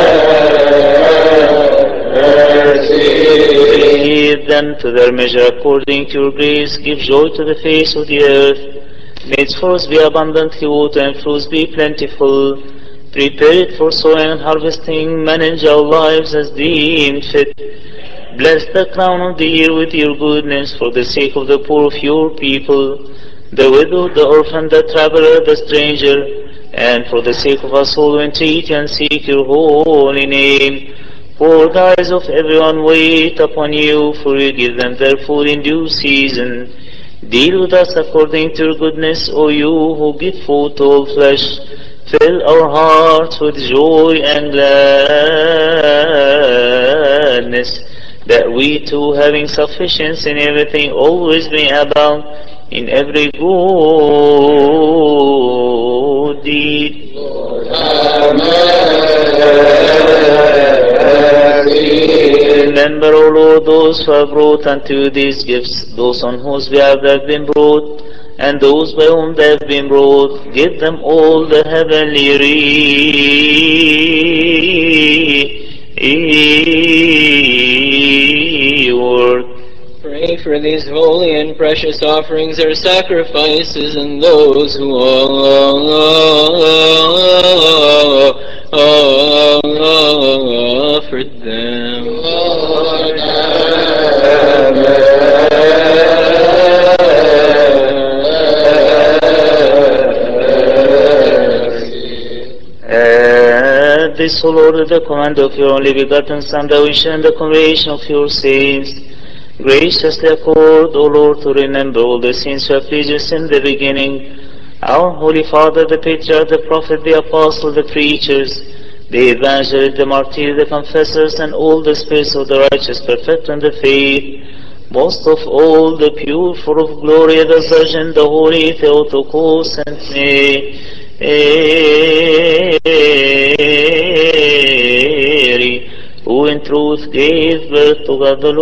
mercy. Give them to their measure according to your grace. Give joy to the face of the earth. May its fruits be abundantly watered and fruits be plentiful. Prepare it for sowing and harvesting. Manage our lives as deemed fit. Bless the crown of the year with your goodness for the sake of the poor of your people, the widow, the orphan, the traveler, the stranger, and for the sake of us all who entreat and seek your holy name. For the eyes of everyone wait upon you, for you give them their food in due season. Deal with us according to your goodness, O you who give food to all flesh. Fill our hearts with joy and gladness, that we too, having sufficiency in everything, always may abound in every good deed. Remember, O Lord, those who have brought unto you these gifts, those on whose behalf they have been brought, and those by whom they have been brought. Give them all the heavenly reward. Pray for these holy and precious offerings, our sacrifices, and those who offered them. Lord At this, O Lord, at the command of your only begotten Son, thou wish and the conversion of your saints, graciously accord, O Lord, to remember all the sins who have pleased us in the beginning, our Holy Father, the Patriarch, the Prophet, the Apostle, the preachers, the Evangelists, the Martyrs, the Confessors, and all the spirits of the righteous, perfect in the faith, most of all the pure, full of glory, the Virgin, the Holy Theotokos, and Mary, who in truth gave birth to God the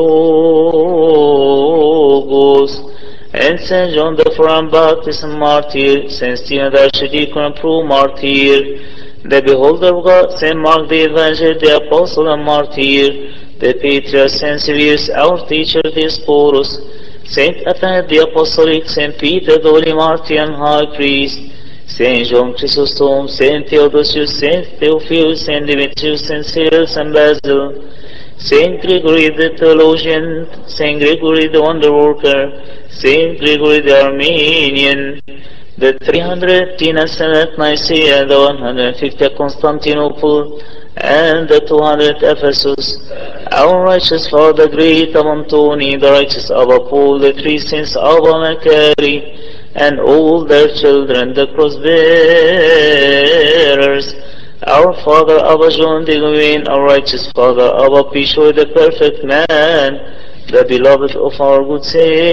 Logos, and Saint John the First Baptist and Martyr, Saint Stephen the Archdeacon and True Martyr, the Beholder of God, Saint Mark the Evangelist, the Apostle and Martyr, the Patriarch, Saint Severus, our teacher, the Sporus, Saint Athanasius the Apostolic, Saint Peter the Holy Martyr and High Priest, Saint John Chrysostom, Saint Theodosius, Saint Theophilus, Saint Demetrius, Saint Cyril, Saint Basil, Saint Gregory the Theologian, Saint Gregory the Wonder Worker, Saint Gregory the Armenian, the 310 at Nicaea, the 150 at Constantinople, and the 200 Ephesus. Our righteous Father, great Antony, the righteous Abba Paul, the three saints Abba Macari, and all their children, the cross bearers. Our Father Abba John de Gouin, our righteous Father Abba Pishoy, the perfect man, the beloved of our good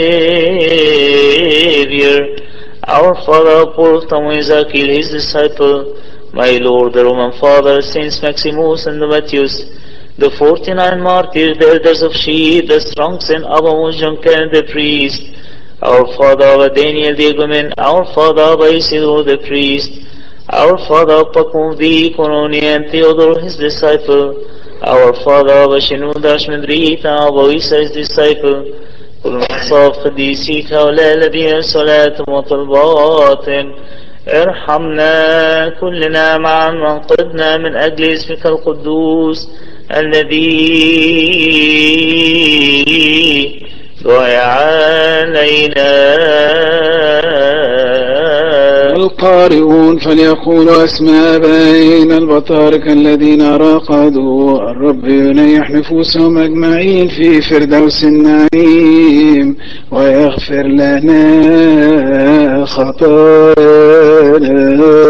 Savior. Our Father Paul Tamuizakil, his disciple, my Lord, the Roman Father, Saints Maximus and Matthias, the 49 martyrs, the elders of Sheed, the strong Saint Abba Mujamkan, the priest, our Father Abba Daniel the Egomen, our Father Abba Isidore the priest, our Father Abba Kumvi, Kononi, and Theodore his disciple, our Father Abba Shinuda Shmedrita, Abba Isa his disciple, كل مصاف قديسيك هؤلاء الذين صلاة وطلبات ارحمنا كلنا معا وانقذنا من أجل اسمك القدوس الذي ضيع علينا. القارئون فليقولوا أسماء بين البطاركة الذين راقدوا الرب ينيح نفوسهم أجمعين في فردوس النعيم ويغفر لنا خطايانا.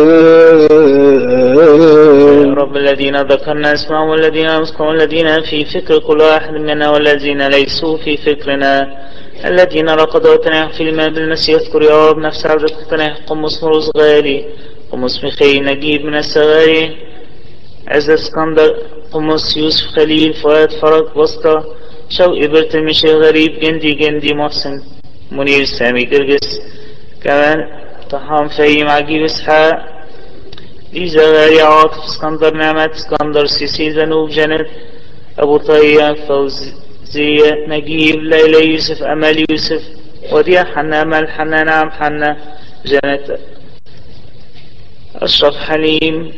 يا رب الذين ذكرنا اسمهم والذين أمسكوا الذين في فكر كل واحد منا والذين ليسوا في فكرنا الذين رقدوا وتناح في الماء بالمسيح اذكر يا رب نفس عبدك تناح قمص مرز غالي قمص مخي نجيب من السغاري عز اسكندر قمص يوسف خليل فؤاد فرج وسطى شوقي برتمشي غريب جندي محسن منير سامي قرقس كمان طحام فهيم عجيب اسحاق ليزا غالي عاطف اسكندر نعمات اسكندر سيسي ذنوب جنت أبو طيب فوزية نجيب ليلى يوسف أمل يوسف وديع حنا أمل حنا نعم حنا جنت أشرف حليم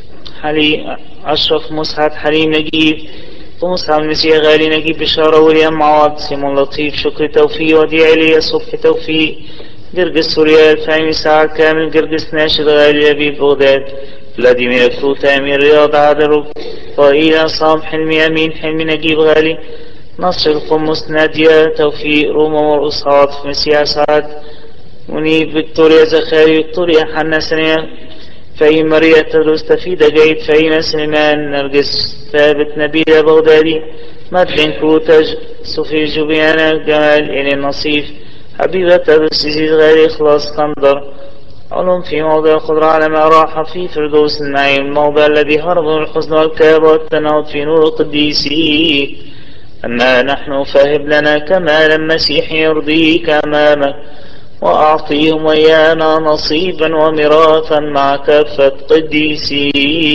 أشرف مسعد حليم نجيب ومسعد المسيح غالي نجيب بشارة وليام معوض سيمون لطيف شكر توفيق وديع إلي صبح توفيق قرقس سوريال فهمي سعد كامل قرقس ناشد غالي لبيب بغداد فلاديمير كروت أمير رياض عادل طائلة صام حلمي أمين حلمي نجيب غالي نصر القمص نادية توفيق روما مرقص عاطف مسيح سعد منيب فيكتوريا زخاري فيكتوريا حنا سنية فهي ماريا تدرس تفيدة جيد فهي سليمان نرجس ثابت نبيلة بغدادي مدلين كروتج صوفي جوبيانا جمال إلي النصيف حبيبة تدرس سيزيد غالي إخلاص اسكندر علوم في موضع القدرة على ما راح في فردوس النعيم الموضع الذي هرب من الحزن والكآبة والتناوب في نور القديسي أما نحن فهب لنا كمالا مسيح يرضيك أمامك وأعطيهم أيانا نصيبا وميراثا مع كافة قديسي.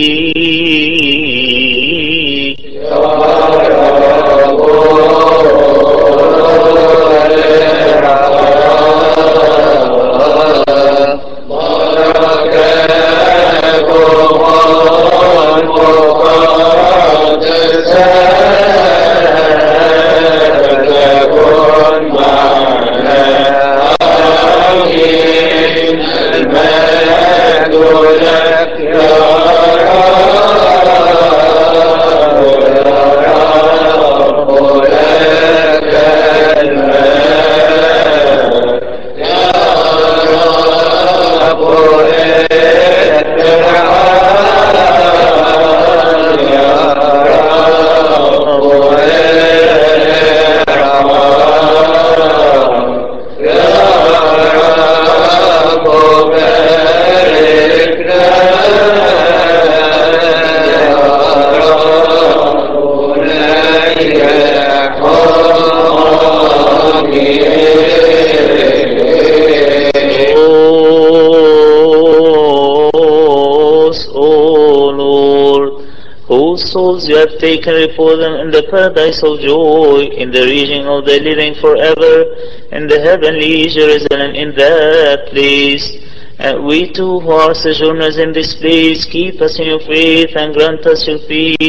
Souls you have taken repose them in the paradise of joy, in the region of the living forever, in the heavenly Jerusalem, in that place. And we too who are sojourners in this place, keep us in your faith and grant us your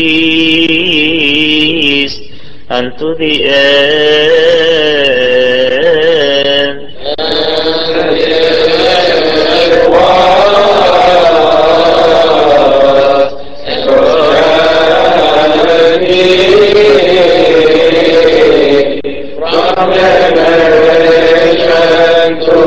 peace unto the end. From generation to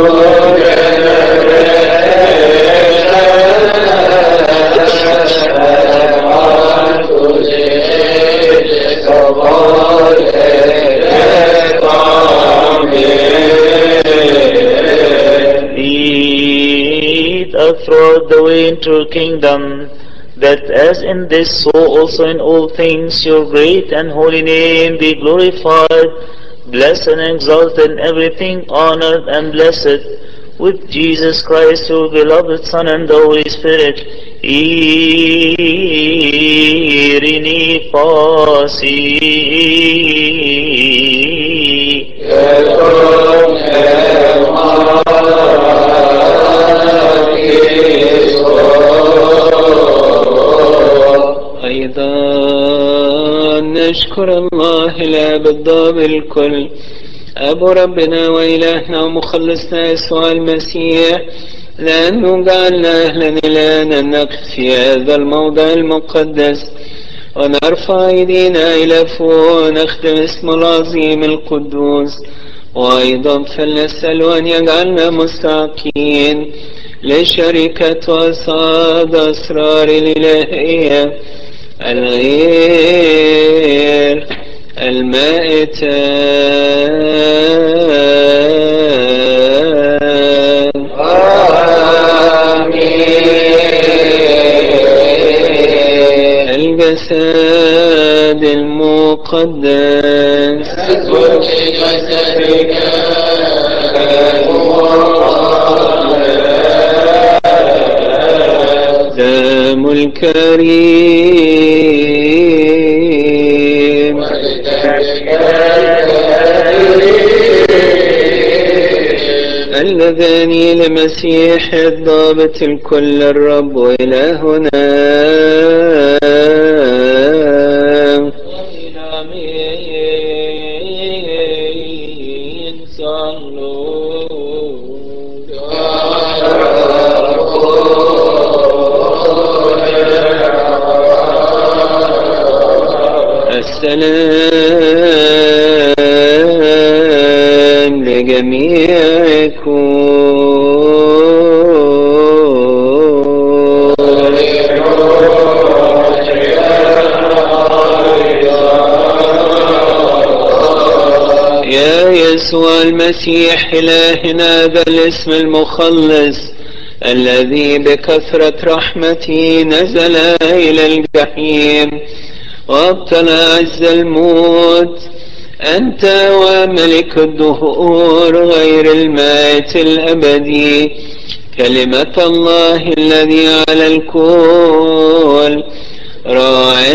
Lead us throughout the way into your kingdom, that as in this, so also in all things your great and holy name be glorified, blessed and exalted in everything, honored and blessed, with Jesus Christ, your beloved Son, and the Holy Spirit, Irini Pasi. أيضا نشكر الله الآب الضابط الكل، أبو ربنا وإلهنا ومخلصنا يسوع المسيح، لأنه جعلنا أهلا الآن أن نقف في هذا الموضع المقدس ونرفع أيدينا إلى فوق ونخدم اسمه العظيم القدوس. وأيضا فلنسأل أن يجعلنا مستحقين لشركة وصاد أسرار الإلهية الغير المائتة. الجسد المقدس دم الكريم اللذان لمسيح الضابط الكل الرب وإلهنا السلام لجميعكم. يا يسوع المسيح إلهنا ذا الاسم المخلص الذي بكثرة رحمته نزل إلى الجحيم وابطل عز الموت، أنت وملك الدهور غير المائت الأبدي، كلمة الله الذي على الكل، راعي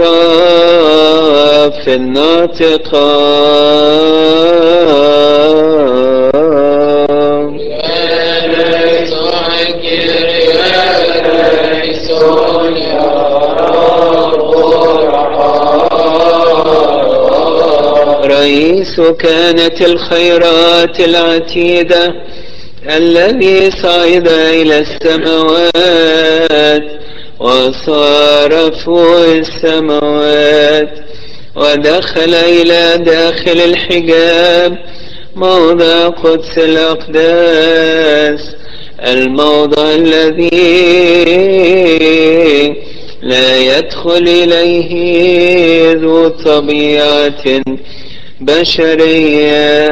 الخراف الناطقة. رئيس كانت الخيرات العتيدة الذي صعد إلى السماوات وصار فوق السماوات ودخل إلى داخل الحجاب موضع قدس الأقداس، الموضع الذي لا يدخل إليه ذو طبيعة بشرية.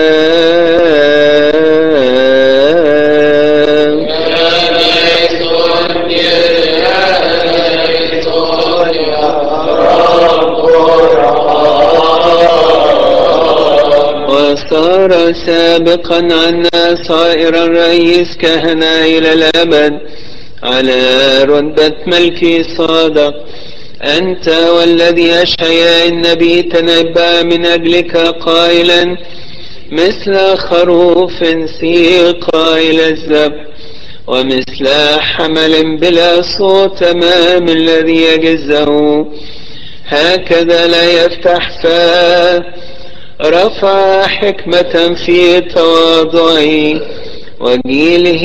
وصار سابقا عنا صائرا رئيس كهنة إلى الأبد على رتبة ملكي صادق. أنت والذي أشعياء النبي تنبأ من أجلك قائلا مثل خروف سيق إلى الذبح ومثل حمل بلا صوت أمام الذي يجزه، هكذا لا يفتح فاه. رفع حكمة في تواضعه، وجيله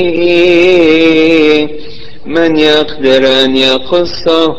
من يقدر أن يقصه.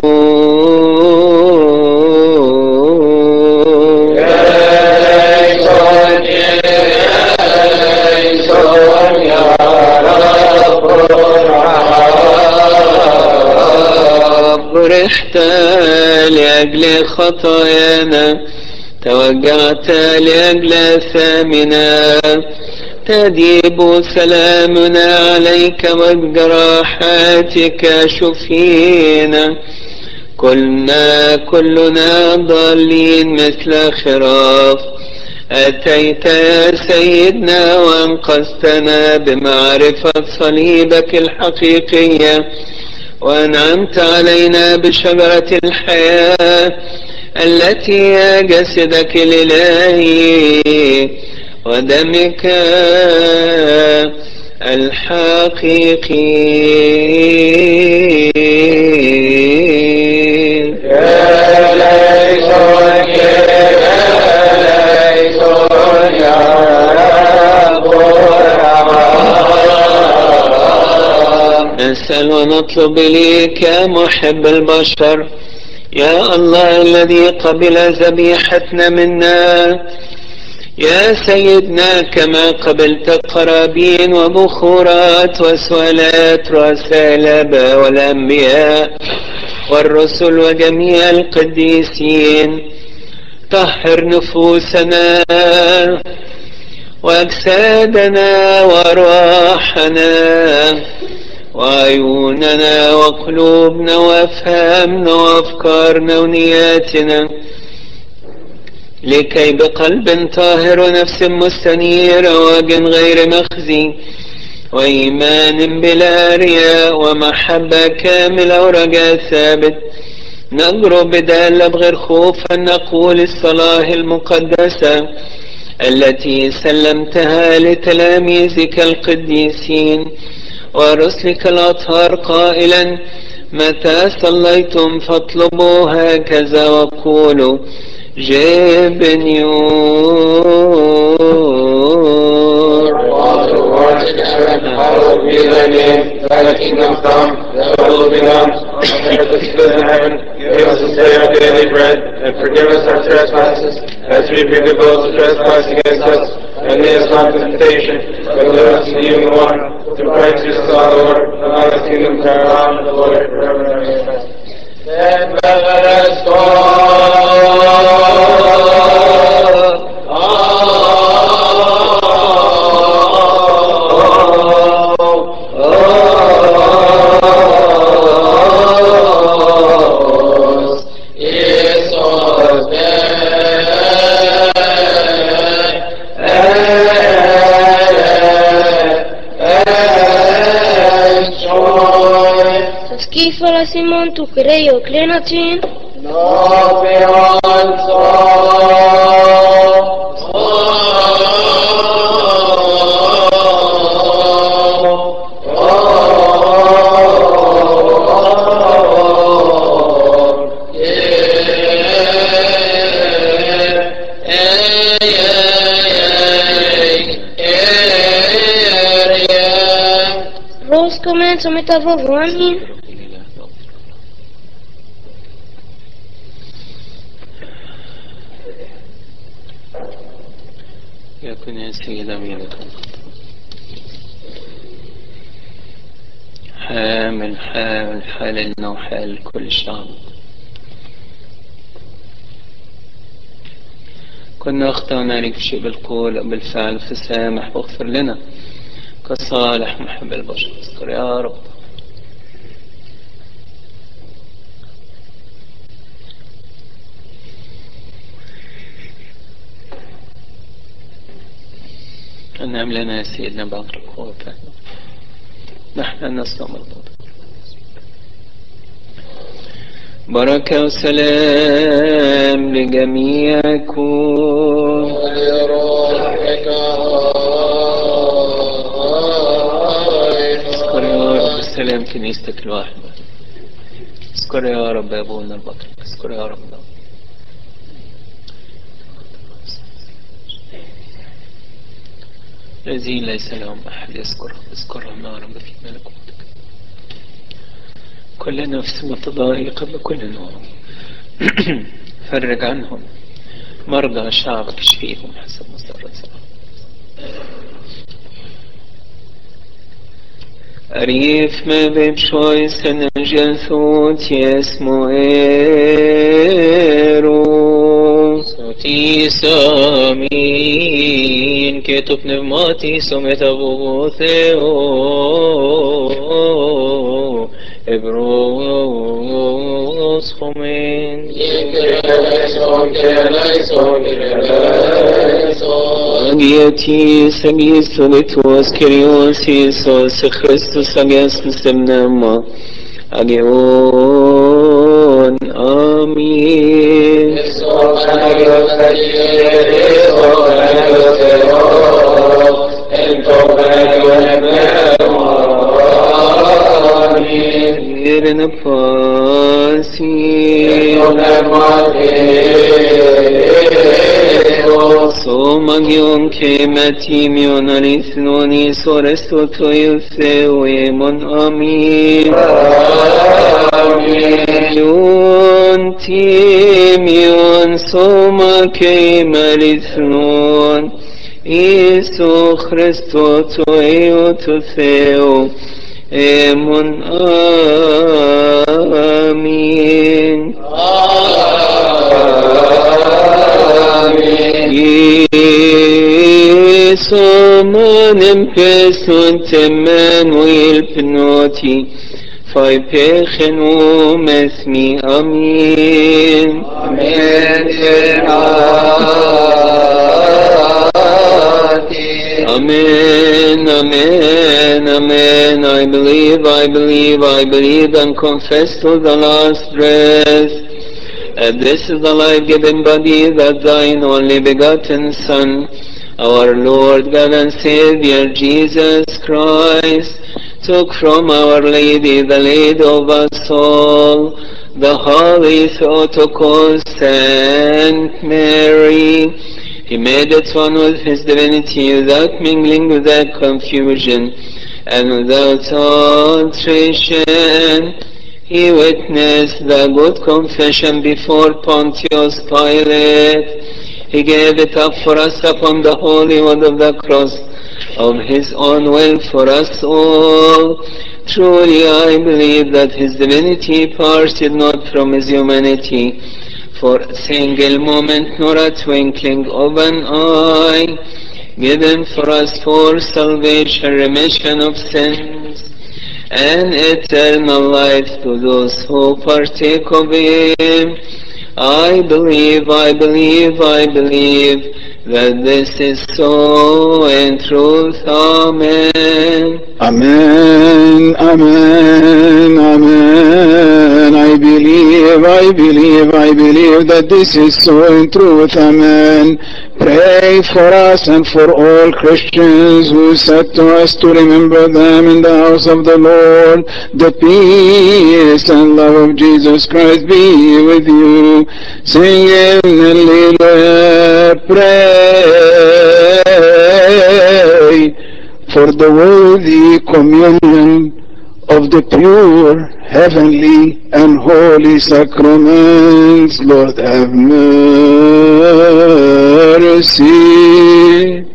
فرحت لأجل خطايانا، توجعت لأجل ثامنا، تديب سلامنا عليك وبجراحاتك شفينا. كلنا ضالين مثل خراف، أتيت يا سيدنا وأنقذتنا بمعرفة صليبك الحقيقية، وأنعمت علينا بشجرة الحياة التي هي جسدك الإلهي ودمك الحقيقي. نسأل ونطلب إليك يا محب البشر، يا الله الذي قبل ذبيحتنا منا، يا سيدنا كما قبلت قرابين وبخورات وسؤالات رؤساء الآباء والأنبياء والرسل وجميع القديسين، طهر نفوسنا وأجسادنا وأرواحنا وعيوننا وقلوبنا وأفهامنا وأفكارنا ونياتنا، لكي بقلب طاهر ونفس مستنيرة ووجه غير مخزي وإيمان بلا رياء ومحبة كاملة ورجاء ثابت نجرؤ بدالة بغير خوف أن نقول الصلاة المقدسة التي سلمتها لتلاميذك القديسين ورسلك الأطهار قائلا: متى صليتم فاطلبوا هكذا وقولوا Father, who art in heaven, hallowed be thy name. Thy kingdom come, thy will be done, on earth as it is in heaven. Give us this day our daily bread, and forgive us our trespasses, as we forgive those who trespass against us. And lead us not into temptation, but deliver us from the evil one. Through Christ Jesus our Lord, and thine is the kingdom, the power, and the glory, forever and ever. Amen. Then let us go. Skifala Simon tu creio klenatin. No Ros comienza metà vovani. يكن يا سيد أمينك حامل لنا وحال كل الشعب. كنا أخطأنا عليك في شيء بالقول أو بالفعل فسامح واغفر لنا كصالح محب البشر. اذكر يا رب. أنعم لنا يا سيدنا بعد القوة نحن نسلم البطل. بركة وسلام لجميعكم. سلام كنيستك الواحدة. اذكر يا رب يا ابونا البطرك، اذكر يا رب. الذين ليس لهم أحد يذكرهم، اذكرهم يا رب في ملكوتك. كل نفس متضايقة بكل نوع فرج عنهم. مرضى شعبك اشفيهم حسب مسار صلاة. أريف ما ببشويس نجلثوت يسمو إيرو صوتي سامين كتب نفماتي سمت أبو ثيو إبروس خمين Agieti sagis solitus Kyrios Iisus Christus agias semnama agion amin. Irna pasi Somagion kematimion arithnoni soresto toyutheuemon amin. Amin. Timion soma kemarithnon Isu Christo toeututheu emon amin. Somanem pesun temen wil pnoti fai pechenum esmi amin. Amen. Amen, amen, amen. I believe, I believe, I believe and confess to the last breath. And this is the life-giving body that thine only begotten Son, our Lord God and Savior Jesus Christ, took from Our Lady, the Lady of us all, the Holy Theotokos Saint Mary. He made it one with His divinity without mingling, without confusion, and without alteration. He witnessed the good confession before Pontius Pilate. He gave it up for us upon the holy wood of the cross of His own will for us all. Truly I believe that His divinity parted not from His humanity for a single moment nor a twinkling of an eye, given for us for salvation, remission of sins, and eternal life to those who partake of Him. I believe, I believe, I believe that this is so in truth. Amen. Amen, amen, amen. I believe, I believe, I believe that this is so in truth. Amen. Pray for us and for all Christians who said to us to remember them in the house of the Lord. The peace and love of Jesus Christ be with you. Sing in Hallelujah, pray for the worthy communion of the pure, heavenly, and holy sacraments. Lord, have mercy.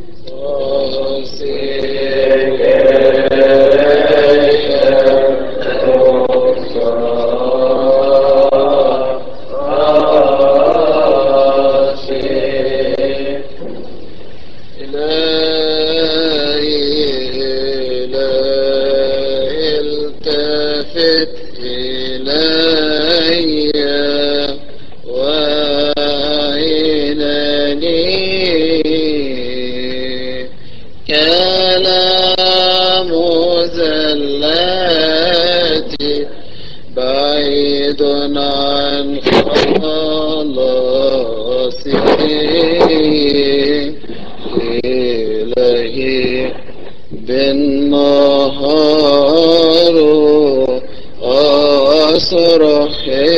أصرخ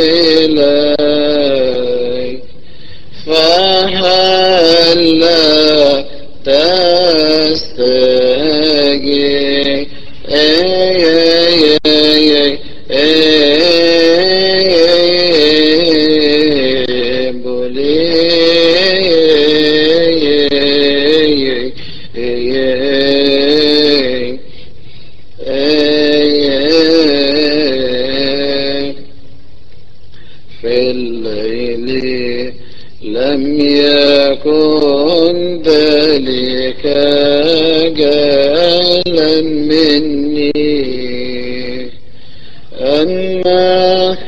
إليك فهلا تستجيب في الليل لم يكن ذلك جالا مني أما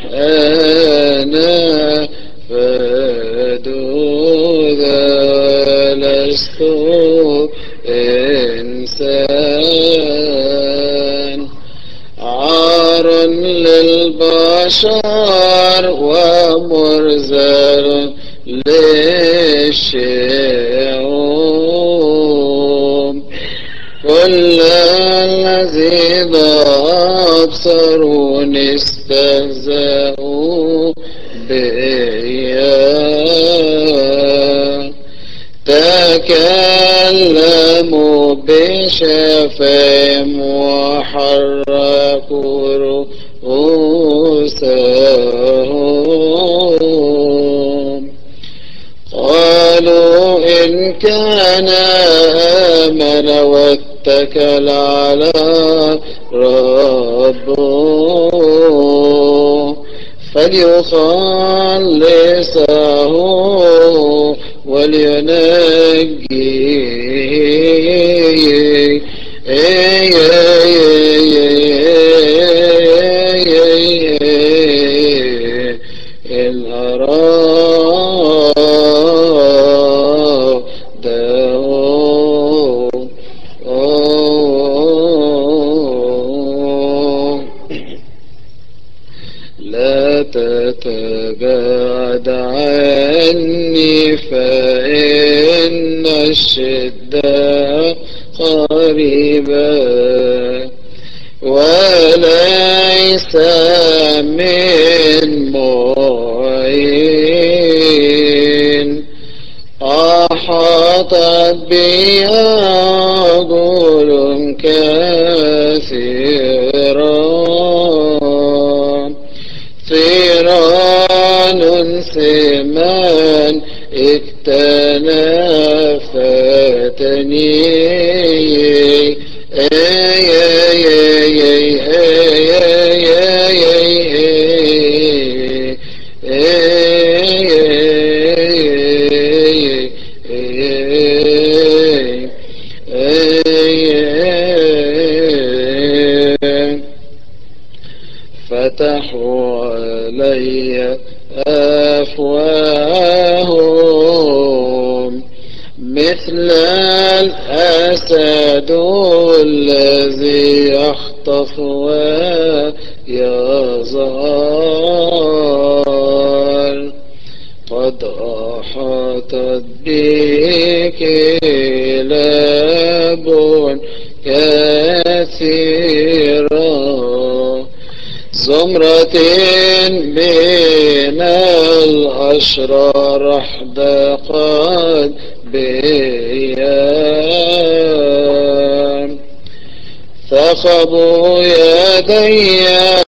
أنا فدوذا لست إنسان عار للبشر ومرزل للشعوب كل الذين أبصروني استهزأوا بي تكلموا بشفاهم وحركوا رؤوسهم قالوا إن كان آمن واتكل على ربه فليخلصه ولينجيه إن لا تتبعد عني فإن الشدة قريبة وليس من معين أحاطت بي أقول كثيرا ثيران سمان اكتنفتني فتحوا علي أفواههم مثل الأسد الذي يخطف ويظهر قد أحاطت بي كلاب كثيرة زمرة من الأشرار احدقت بيا ثقبوا يدي